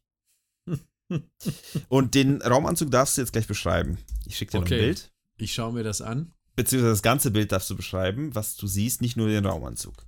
Und den Raumanzug darfst du jetzt gleich beschreiben. Ich schicke dir noch ein Bild. Ich schaue mir das an. Beziehungsweise das ganze Bild darfst du beschreiben, was du siehst, nicht nur den Raumanzug.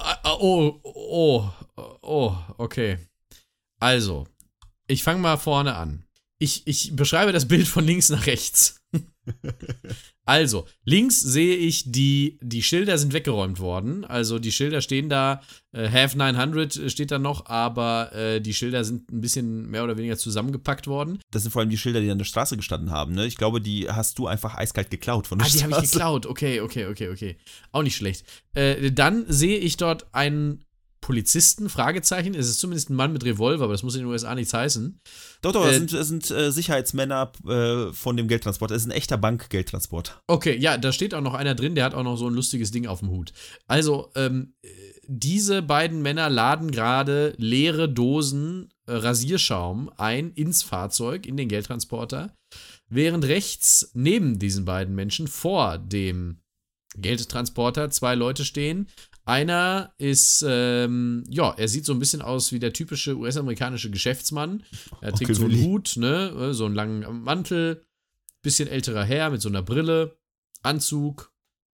Okay. Also, ich fange mal vorne an. Ich beschreibe das Bild von links nach rechts. Also, links sehe ich, die Schilder sind weggeräumt worden. Also, die Schilder stehen da, Have 900 steht da noch, aber die Schilder sind ein bisschen mehr oder weniger zusammengepackt worden. Das sind vor allem die Schilder, die an der Straße gestanden haben, ne? Ich glaube, die hast du einfach eiskalt geklaut von der Straße. Die habe ich geklaut. Okay. Auch nicht schlecht. Dann sehe ich dort einen Polizisten, Fragezeichen. Es ist zumindest ein Mann mit Revolver, aber das muss in den USA nichts heißen. Doch, es sind Sicherheitsmänner von dem Geldtransporter. Es ist ein echter Bankgeldtransporter. Okay, ja, da steht auch noch einer drin, der hat auch noch so ein lustiges Ding auf dem Hut. Also, diese beiden Männer laden gerade leere Dosen Rasierschaum ein ins Fahrzeug, in den Geldtransporter, während rechts neben diesen beiden Menschen vor dem Geldtransporter 2 Leute stehen. Einer ist, er sieht so ein bisschen aus wie der typische US-amerikanische Geschäftsmann. Er trägt so einen Hut, ne, so einen langen Mantel, bisschen älterer Herr mit so einer Brille, Anzug,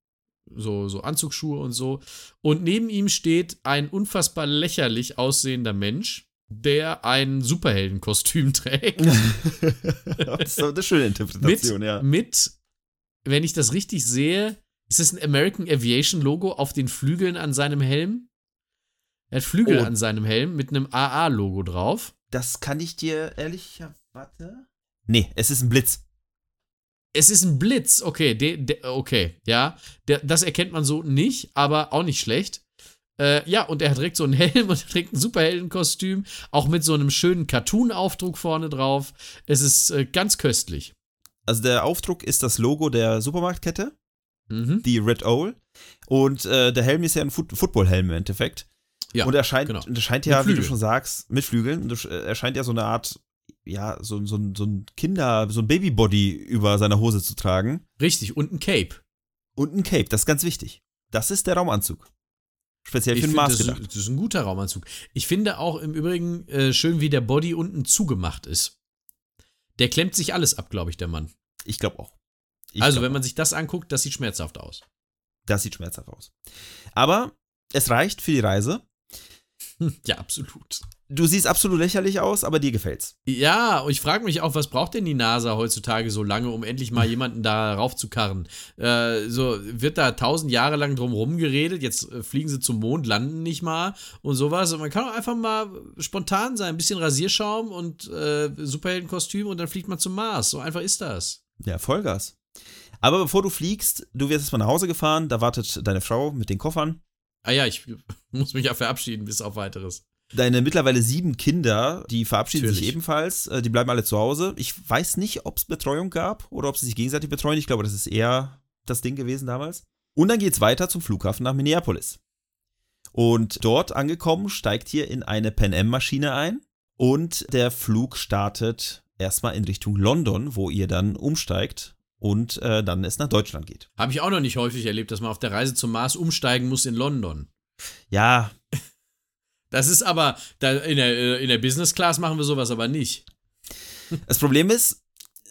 so Anzugsschuhe und so. Und neben ihm steht ein unfassbar lächerlich aussehender Mensch, der ein Superheldenkostüm trägt. Das ist so eine schöne Interpretation, ja. Mit, wenn ich das richtig sehe, ist es ein American Aviation Logo auf den Flügeln an seinem Helm? Er hat Flügel an seinem Helm mit einem AA-Logo drauf. Das kann ich dir warte. Nee, es ist ein Blitz. Es ist ein Blitz, okay, okay, ja. Das erkennt man so nicht, aber auch nicht schlecht. Und er trägt so einen Helm und er trägt ein Superheldenkostüm, auch mit so einem schönen Cartoon-Aufdruck vorne drauf. Es ist ganz köstlich. Also der Aufdruck ist das Logo der Supermarktkette, die Red Owl. Und der Helm ist ja ein Football-Helm im Endeffekt. Ja, und er scheint ja, wie du schon sagst, mit Flügeln. Und er scheint ja so eine Art, ja, so ein Babybody über seiner Hose zu tragen. Richtig, und ein Cape. Und ein Cape, das ist ganz wichtig. Das ist der Raumanzug. Speziell für den Mars gedacht. Das ist ein guter Raumanzug. Ich finde auch im Übrigen schön, wie der Body unten zugemacht ist. Der klemmt sich alles ab, glaube ich, der Mann. Ich glaube auch. Wenn man sich das anguckt, das sieht schmerzhaft aus. Das sieht schmerzhaft aus. Aber es reicht für die Reise. Ja, absolut. Du siehst absolut lächerlich aus, aber dir gefällt's. Ja, und ich frage mich auch, was braucht denn die NASA heutzutage so lange, um endlich mal jemanden da raufzukarren? Wird da 1000 Jahre lang drum rumgeredet, jetzt fliegen sie zum Mond, landen nicht mal und sowas. Und man kann auch einfach mal spontan sein, ein bisschen Rasierschaum und Superheldenkostüm und dann fliegt man zum Mars. So einfach ist das. Ja, Vollgas. Aber bevor du fliegst, du wirst erstmal nach Hause gefahren, da wartet deine Frau mit den Koffern. Ah ja, ich muss mich ja verabschieden, bis auf Weiteres. Deine mittlerweile 7 Kinder, die verabschieden sich ebenfalls. Die bleiben alle zu Hause. Ich weiß nicht, ob es Betreuung gab oder ob sie sich gegenseitig betreuen. Ich glaube, das ist eher das Ding gewesen damals. Und dann geht's weiter zum Flughafen nach Minneapolis. Und dort angekommen, steigt ihr in eine Pan Am-Maschine ein. Und der Flug startet erstmal in Richtung London, wo ihr dann umsteigt und dann es nach Deutschland geht. Habe ich auch noch nicht häufig erlebt, dass man auf der Reise zum Mars umsteigen muss in London. Ja. Das ist aber, in der Business Class machen wir sowas aber nicht. Das Problem ist,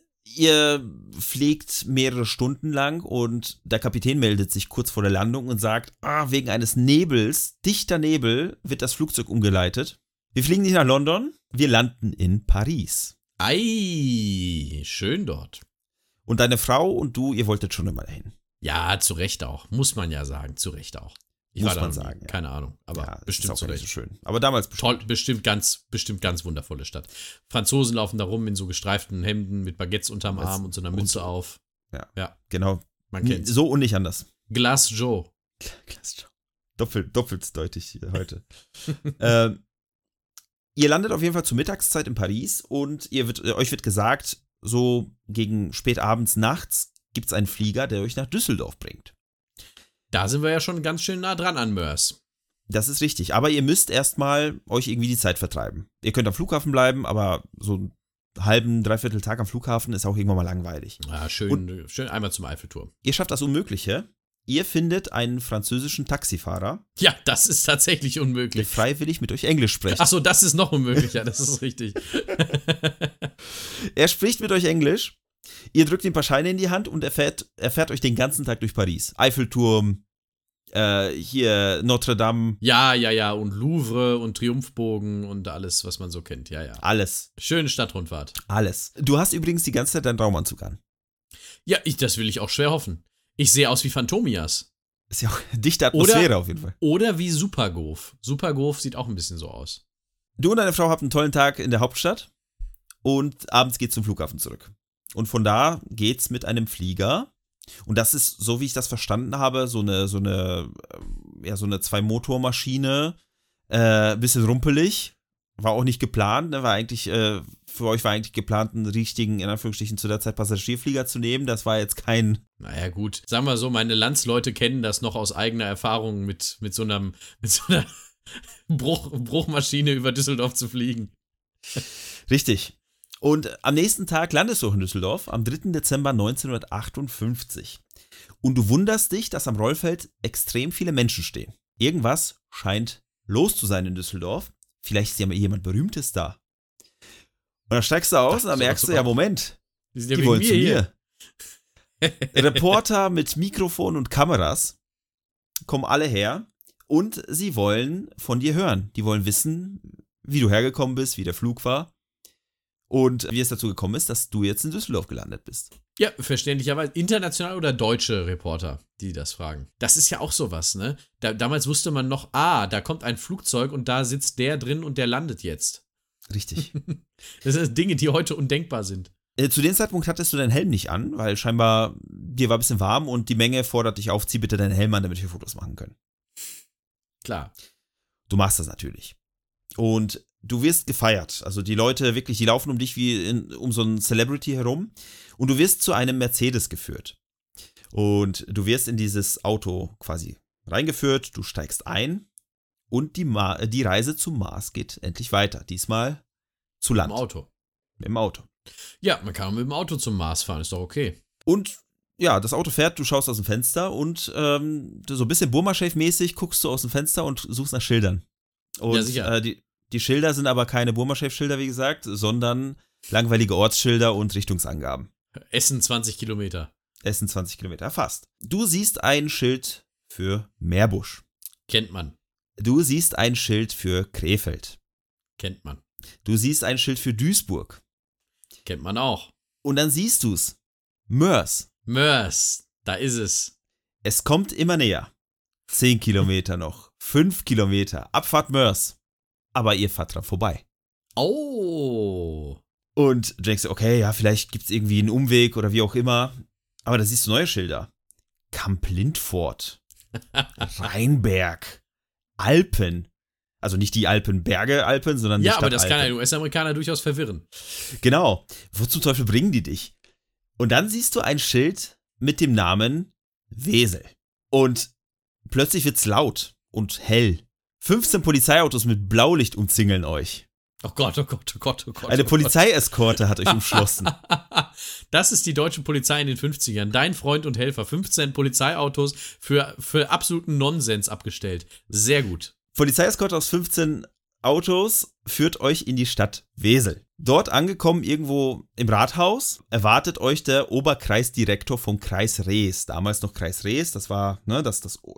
ihr fliegt mehrere Stunden lang und der Kapitän meldet sich kurz vor der Landung und sagt, wegen eines Nebels, dichter Nebel, wird das Flugzeug umgeleitet. Wir fliegen nicht nach London, wir landen in Paris. Ei, schön dort. Und deine Frau und du, ihr wolltet schon immer dahin. Ja, zu Recht auch. Muss man ja sagen, zu Recht auch. Muss man sagen. Keine Ahnung, aber ja, bestimmt ist auch zu Recht. So schön. Aber damals bestimmt. Toll, bestimmt ganz wundervolle Stadt. Franzosen laufen da rum in so gestreiften Hemden mit Baguettes unterm Arm und so einer Mütze auf. Ja, genau. Man kennt's. So und nicht anders. Glass Joe. Glass Joe. Doppeltdeutig heute. Ihr landet auf jeden Fall zur Mittagszeit in Paris und euch wird gesagt, so gegen spät abends, nachts gibt es einen Flieger, der euch nach Düsseldorf bringt. Da sind wir ja schon ganz schön nah dran an Mörs. Das ist richtig, aber ihr müsst erstmal euch irgendwie die Zeit vertreiben. Ihr könnt am Flughafen bleiben, aber so einen halben, dreiviertel Tag am Flughafen ist auch irgendwann mal langweilig. Ja, schön einmal zum Eiffelturm. Ihr schafft das Unmögliche. Ihr findet einen französischen Taxifahrer. Ja, das ist tatsächlich unmöglich. Der freiwillig mit euch Englisch spricht. Achso, das ist noch unmöglicher, das ist richtig. Er spricht mit euch Englisch. Ihr drückt ihm ein paar Scheine in die Hand und er fährt euch den ganzen Tag durch Paris. Eiffelturm, hier Notre Dame. Ja, und Louvre und Triumphbogen und alles, was man so kennt, ja. Alles. Schöne Stadtrundfahrt. Alles. Du hast übrigens die ganze Zeit deinen Raumanzug an. Ja, das will ich auch schwer hoffen. Ich sehe aus wie Phantomias. Ist ja auch eine dichte Atmosphäre auf jeden Fall. Oder wie Supergoof. Supergoof sieht auch ein bisschen so aus. Du und deine Frau habt einen tollen Tag in der Hauptstadt und abends geht's zum Flughafen zurück. Und von da geht's mit einem Flieger. Und das ist, so wie ich das verstanden habe, so eine 2-Motor-Maschine, bisschen rumpelig. War auch nicht geplant, ne? Für euch war eigentlich geplant, einen richtigen, in Anführungsstrichen zu der Zeit Passagierflieger zu nehmen. Das war jetzt kein... Naja, gut. Sagen wir so, meine Landsleute kennen das noch aus eigener Erfahrung, mit so einer Bruchmaschine über Düsseldorf zu fliegen. Richtig. Und am nächsten Tag landest du in Düsseldorf, am 3. Dezember 1958. Und du wunderst dich, dass am Rollfeld extrem viele Menschen stehen. Irgendwas scheint los zu sein in Düsseldorf. Vielleicht ist ja mal jemand Berühmtes da. Und dann steigst du aus und dann merkst du, ja, Moment, die wollen zu mir. Reporter mit Mikrofon und Kameras kommen alle her und sie wollen von dir hören. Die wollen wissen, wie du hergekommen bist, wie der Flug war und wie es dazu gekommen ist, dass du jetzt in Düsseldorf gelandet bist. Ja, verständlicherweise. International oder deutsche Reporter, die das fragen. Das ist ja auch sowas, ne? Damals wusste man noch, da kommt ein Flugzeug und da sitzt der drin und der landet jetzt. Richtig. Das sind Dinge, die heute undenkbar sind. Zu dem Zeitpunkt hattest du deinen Helm nicht an, weil scheinbar dir war ein bisschen warm und die Menge fordert dich auf, zieh bitte deinen Helm an, damit wir Fotos machen können. Klar. Du machst das natürlich. Und du wirst gefeiert. Also die Leute wirklich, die laufen um dich wie um so einen Celebrity herum. Und du wirst zu einem Mercedes geführt. Und du wirst in dieses Auto quasi reingeführt. Du steigst ein. Und die Reise zum Mars geht endlich weiter. Diesmal zu Land. Im Auto. Im Auto. Ja, man kann mit dem Auto zum Mars fahren, ist doch okay. Und ja, das Auto fährt, du schaust aus dem Fenster und so ein bisschen Burma-Shave-mäßig guckst du aus dem Fenster und suchst nach Schildern. Und ja, sicher. Die Schilder sind aber keine Burma-Shave-Schilder, wie gesagt, sondern langweilige Ortsschilder und Richtungsangaben. Essen 20 Kilometer. Essen 20 Kilometer, fast. Du siehst ein Schild für Meerbusch. Kennt man. Du siehst ein Schild für Krefeld. Kennt man. Du siehst ein Schild für Duisburg. Kennt man auch. Und dann siehst du's. Mörs. Mörs, da ist es. Es kommt immer näher. 10 Kilometer noch. 5 Kilometer. Abfahrt Mörs. Aber ihr fahrt dran vorbei. Oh. Und du denkst, okay, ja, vielleicht gibt's irgendwie einen Umweg oder wie auch immer. Aber da siehst du neue Schilder. Kamp Lindfort. Rheinberg. Alpen. Also nicht die Alpenberge Alpen, sondern die Ja, Stadt aber das Alpen. kann ein US-Amerikaner durchaus verwirren. Genau. Wo zum Teufel bringen die dich? Und dann siehst du ein Schild mit dem Namen Wesel. Und plötzlich wird's laut und hell. 15 Polizeiautos mit Blaulicht umzingeln euch. Oh Gott, oh Gott, oh Gott, oh Gott. Eine oh Polizeieskorte hat euch umschlossen. Das ist die deutsche Polizei in den 50ern. Dein Freund und Helfer. 15 Polizeiautos für absoluten Nonsens abgestellt. Sehr gut. Polizeieskorte aus 15 Autos führt euch in die Stadt Wesel. Dort angekommen, irgendwo im Rathaus, erwartet euch der Oberkreisdirektor vom Kreis Rees. Damals noch Kreis Rees, das war der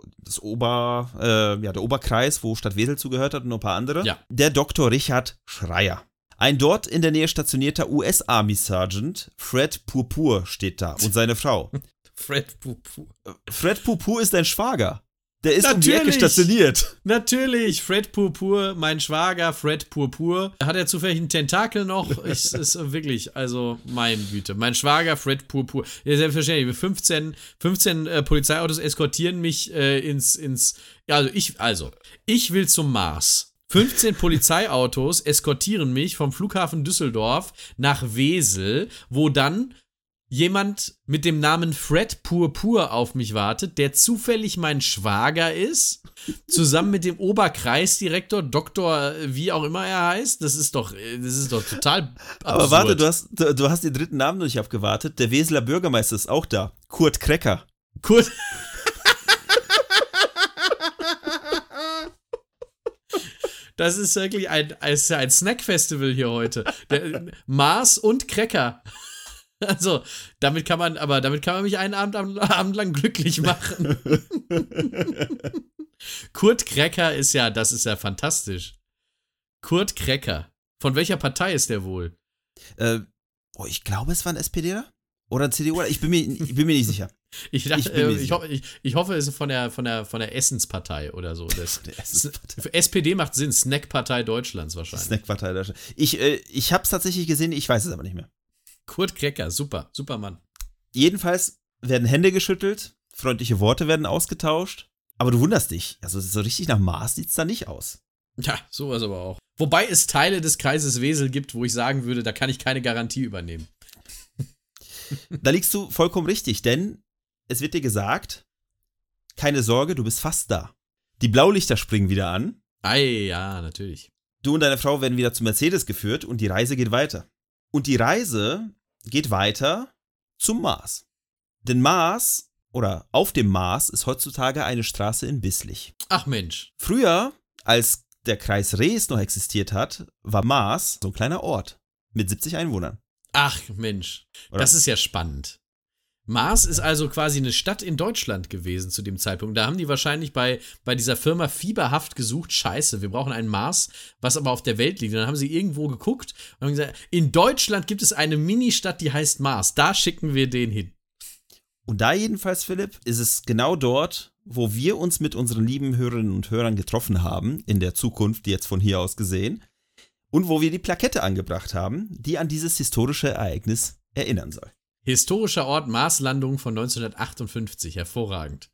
Oberkreis, wo Stadt Wesel zugehört hat und noch ein paar andere. Ja. Der Dr. Richard Schreier. Ein dort in der Nähe stationierter US-Army Sergeant Fred Purpur steht da und seine Frau. Fred Purpur. Fred Purpur ist dein Schwager. Der ist um die Ecke Natürlich. stationiert. Natürlich, Fred Purpur, mein Schwager Fred Purpur. Hat er zufällig einen Tentakel noch? Ist wirklich, also mein Güte. Mein Schwager Fred Purpur. Ja, selbstverständlich. 15 Polizeiautos eskortieren mich ich will zum Mars. 15 Polizeiautos eskortieren mich vom Flughafen Düsseldorf nach Wesel, wo dann jemand mit dem Namen Fred Purpur auf mich wartet, der zufällig mein Schwager ist, zusammen mit dem Oberkreisdirektor, Doktor, wie auch immer er heißt. Das ist doch total absurd. Aber warte, du hast den dritten Namen noch nicht abgewartet. Der Weseler Bürgermeister ist auch da. Kurt Krecker. Kurt. Das ist wirklich ein Snack-Festival hier heute. Mars und Cracker. Also, damit kann man mich einen Abend lang glücklich machen. Kurt Krecker das ist ja fantastisch. Kurt Krecker. Von welcher Partei ist der wohl? Ich glaube, es war ein SPDler oder ein CDUler. Ich bin mir nicht sicher. Ich hoffe, es ist von der Essenspartei oder so. Für SPD macht Sinn. Snackpartei Deutschlands wahrscheinlich. Snackpartei Deutschlands. Ich habe es tatsächlich gesehen, ich weiß es aber nicht mehr. Kurt Krecker, super Mann. Jedenfalls werden Hände geschüttelt, freundliche Worte werden ausgetauscht, aber du wunderst dich, also so richtig nach Mars sieht's da nicht aus. Ja, sowas aber auch. Wobei es Teile des Kreises Wesel gibt, wo ich sagen würde, da kann ich keine Garantie übernehmen. Da liegst du vollkommen richtig, denn es wird dir gesagt, keine Sorge, du bist fast da. Die Blaulichter springen wieder an. Ei, ja, natürlich. Du und deine Frau werden wieder zu Mercedes geführt und die Reise geht weiter. Und die Reise geht weiter zum Mars. Denn Mars, oder auf dem Mars, ist heutzutage eine Straße in Bislich. Ach Mensch. Früher, als der Kreis Rees noch existiert hat, war Mars so ein kleiner Ort mit 70 Einwohnern. Ach Mensch. Oder? Das ist ja spannend. Mars ist also quasi eine Stadt in Deutschland gewesen zu dem Zeitpunkt. Da haben die wahrscheinlich bei dieser Firma fieberhaft gesucht, scheiße, wir brauchen einen Mars, was aber auf der Welt liegt. Und dann haben sie irgendwo geguckt und haben gesagt, in Deutschland gibt es eine Ministadt, die heißt Mars. Da schicken wir den hin. Und da jedenfalls, Philipp, ist es genau dort, wo wir uns mit unseren lieben Hörerinnen und Hörern getroffen haben, in der Zukunft, jetzt von hier aus gesehen, und wo wir die Plakette angebracht haben, die an dieses historische Ereignis erinnern soll. Historischer Ort Marslandung von 1958. Hervorragend.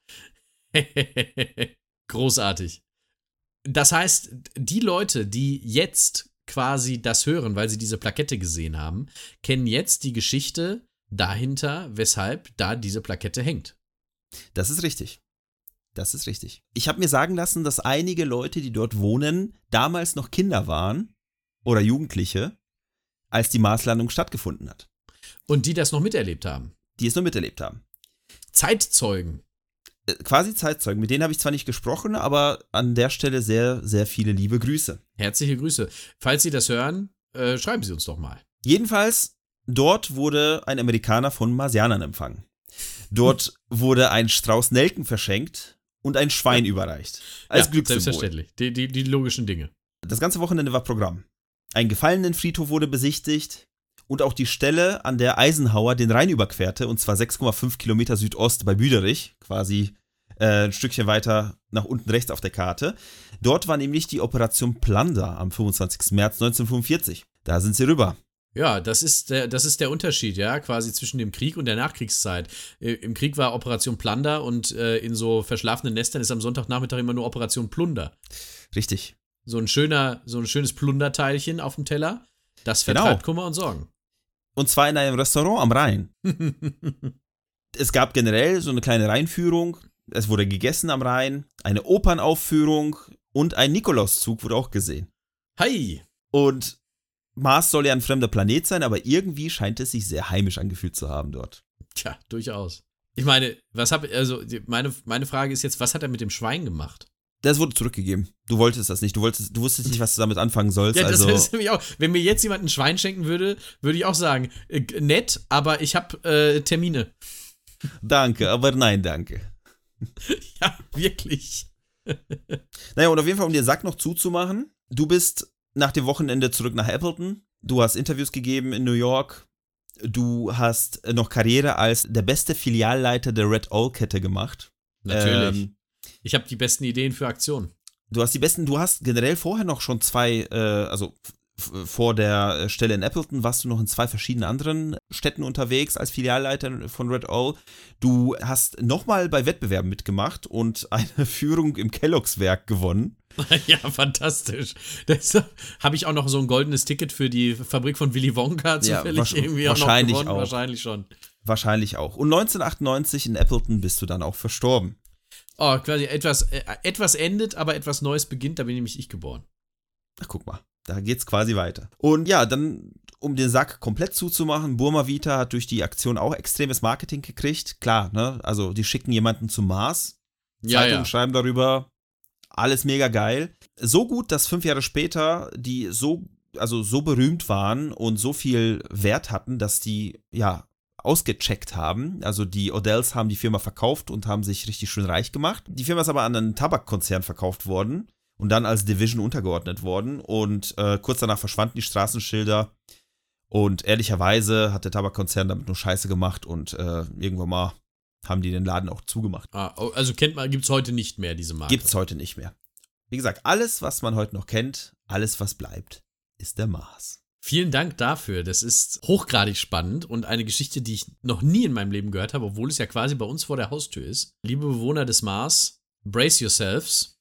Großartig. Das heißt, die Leute, die jetzt quasi das hören, weil sie diese Plakette gesehen haben, kennen jetzt die Geschichte dahinter, weshalb da diese Plakette hängt. Das ist richtig. Das ist richtig. Ich habe mir sagen lassen, dass einige Leute, die dort wohnen, damals noch Kinder waren oder Jugendliche, als die Marslandung stattgefunden hat. Und die das noch miterlebt haben. Die es noch miterlebt haben. Zeitzeugen. Quasi Zeitzeugen. Mit denen habe ich zwar nicht gesprochen, aber an der Stelle sehr, sehr viele liebe Grüße. Herzliche Grüße. Falls Sie das hören, schreiben Sie uns doch mal. Jedenfalls, dort wurde ein Amerikaner von Marsianern empfangen. Dort wurde ein Strauß Nelken verschenkt und ein Schwein überreicht. Als Glückssymbol. Selbstverständlich. Die logischen Dinge. Das ganze Wochenende war Programm. Ein Gefallenenfriedhof wurde besichtigt und auch die Stelle, an der Eisenhower den Rhein überquerte, und zwar 6,5 Kilometer Südost bei Büderich, quasi ein Stückchen weiter nach unten rechts auf der Karte. Dort war nämlich die Operation Plunder am 25. März 1945. Da sind sie rüber. Ja, das ist der Unterschied, ja, quasi zwischen dem Krieg und der Nachkriegszeit. Im Krieg war Operation Plunder und in so verschlafenen Nestern ist am Sonntagnachmittag immer nur Operation Plunder. Richtig. So ein schönes Plunderteilchen auf dem Teller, das vertreibt Kummer und Sorgen. Und zwar in einem Restaurant am Rhein. Es gab generell so eine kleine Rheinführung, es wurde gegessen am Rhein, eine Opernaufführung und ein Nikolauszug wurde auch gesehen. Hi! Und Mars soll ja ein fremder Planet sein, aber irgendwie scheint es sich sehr heimisch angefühlt zu haben dort. Tja, durchaus. Ich meine, meine Frage ist jetzt, was hat er mit dem Schwein gemacht? Das wurde zurückgegeben. Du wolltest das nicht. Du wusstest nicht, was du damit anfangen sollst. Ja, das also ist nämlich auch. Wenn mir jetzt jemand ein Schwein schenken würde, würde ich auch sagen, nett, aber ich habe Termine. Danke, aber nein, danke. Ja, wirklich. Naja, und auf jeden Fall, um den Sack noch zuzumachen, du bist nach dem Wochenende zurück nach Appleton. Du hast Interviews gegeben in New York. Du hast noch Karriere als der beste Filialleiter der Red Owl-Kette gemacht. Natürlich. Ich habe die besten Ideen für Aktionen. Du hast generell vorher noch schon zwei, vor der Stelle in Appleton warst du noch in 2 verschiedenen anderen Städten unterwegs als Filialleiter von Red Owl. Du hast nochmal bei Wettbewerben mitgemacht und eine Führung im Kelloggs-Werk gewonnen. Ja, fantastisch. Deshalb habe ich auch noch so ein goldenes Ticket für die Fabrik von Willy Wonka zufällig irgendwie auch noch gewonnen. Wahrscheinlich schon. Wahrscheinlich auch. Und 1998 in Appleton bist du dann auch verstorben. Oh, quasi etwas endet, aber etwas Neues beginnt, da bin nämlich ich geboren. Ach, guck mal, da geht's quasi weiter. Und ja, dann, um den Sack komplett zuzumachen, Burma Vita hat durch die Aktion auch extremes Marketing gekriegt. Klar, ne, also die schicken jemanden zum Mars, Zeitungen schreiben darüber, alles mega geil. So gut, dass 5 Jahre später die so berühmt waren und so viel Wert hatten, dass die, ausgecheckt haben. Also die Odells haben die Firma verkauft und haben sich richtig schön reich gemacht. Die Firma ist aber an einen Tabakkonzern verkauft worden und dann als Division untergeordnet worden. Und kurz danach verschwanden die Straßenschilder. Und ehrlicherweise hat der Tabakkonzern damit nur Scheiße gemacht und irgendwann mal haben die den Laden auch zugemacht. Also gibt's heute nicht mehr diese Marke? Gibt's heute nicht mehr. Wie gesagt, alles, was man heute noch kennt, alles, was bleibt, ist der Mars. Vielen Dank dafür. Das ist hochgradig spannend und eine Geschichte, die ich noch nie in meinem Leben gehört habe, obwohl es ja quasi bei uns vor der Haustür ist. Liebe Bewohner des Mars, brace yourselves.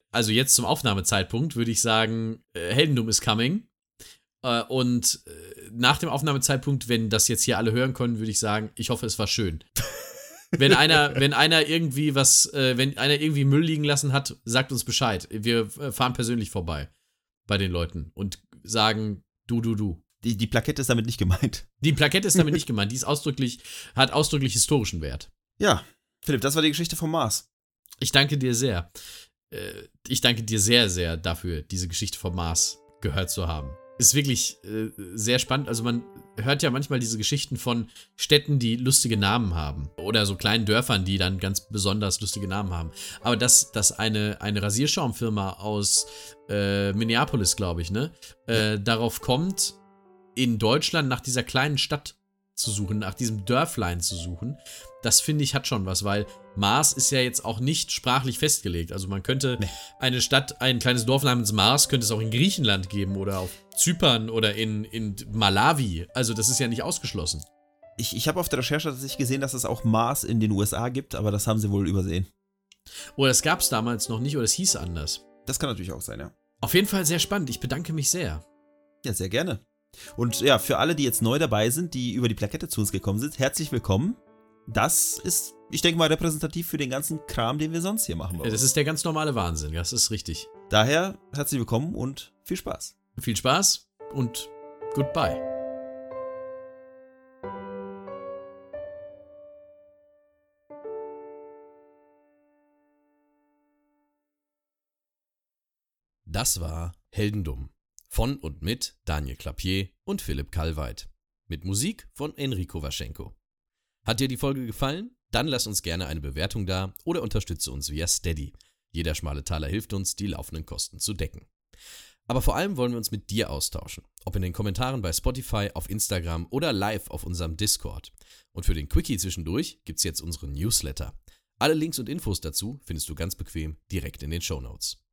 also jetzt zum Aufnahmezeitpunkt, würde ich sagen, Heldendum is coming. Und nach dem Aufnahmezeitpunkt, wenn das jetzt hier alle hören können, würde ich sagen, ich hoffe, es war schön. Wenn einer irgendwie Müll liegen lassen hat, sagt uns Bescheid. Wir fahren persönlich vorbei bei den Leuten und sagen, du. Die Plakette ist damit nicht gemeint. Die Plakette ist damit nicht gemeint. Die ist hat ausdrücklich historischen Wert. Ja, Philipp, das war die Geschichte vom Mars. Ich danke dir sehr. Ich danke dir sehr, sehr dafür, diese Geschichte vom Mars gehört zu haben. Ist wirklich sehr spannend. Also man hört ja manchmal diese Geschichten von Städten, die lustige Namen haben. Oder so kleinen Dörfern, die dann ganz besonders lustige Namen haben. Aber dass eine Rasierschaumfirma aus Minneapolis, glaube ich, ne, darauf kommt, in Deutschland nach dieser kleinen Stadt zu suchen, nach diesem Dörflein zu suchen, das finde ich hat schon was, weil Mars ist ja jetzt auch nicht sprachlich festgelegt. Also man könnte eine Stadt, ein kleines Dorf namens Mars, könnte es auch in Griechenland geben oder auf Zypern oder in Malawi. Also das ist ja nicht ausgeschlossen. Ich habe auf der Recherche tatsächlich gesehen, dass es auch Mars in den USA gibt, aber das haben sie wohl übersehen. Oder das gab es damals noch nicht oder es hieß anders. Das kann natürlich auch sein, ja. Auf jeden Fall sehr spannend. Ich bedanke mich sehr. Ja, sehr gerne. Und ja, für alle, die jetzt neu dabei sind, die über die Plakette zu uns gekommen sind, herzlich willkommen. Das ist, ich denke mal, repräsentativ für den ganzen Kram, den wir sonst hier machen wollen. Ja, das ist der ganz normale Wahnsinn, das ist richtig. Daher herzlich willkommen und viel Spaß. Viel Spaß und goodbye. Das war Heldendum. Von und mit Daniel Clapier und Philipp Kallweit. Mit Musik von Enrico Waschenko. Hat dir die Folge gefallen? Dann lass uns gerne eine Bewertung da oder unterstütze uns via Steady. Jeder schmale Taler hilft uns, die laufenden Kosten zu decken. Aber vor allem wollen wir uns mit dir austauschen. Ob in den Kommentaren bei Spotify, auf Instagram oder live auf unserem Discord. Und für den Quickie zwischendurch gibt's jetzt unseren Newsletter. Alle Links und Infos dazu findest du ganz bequem direkt in den Shownotes.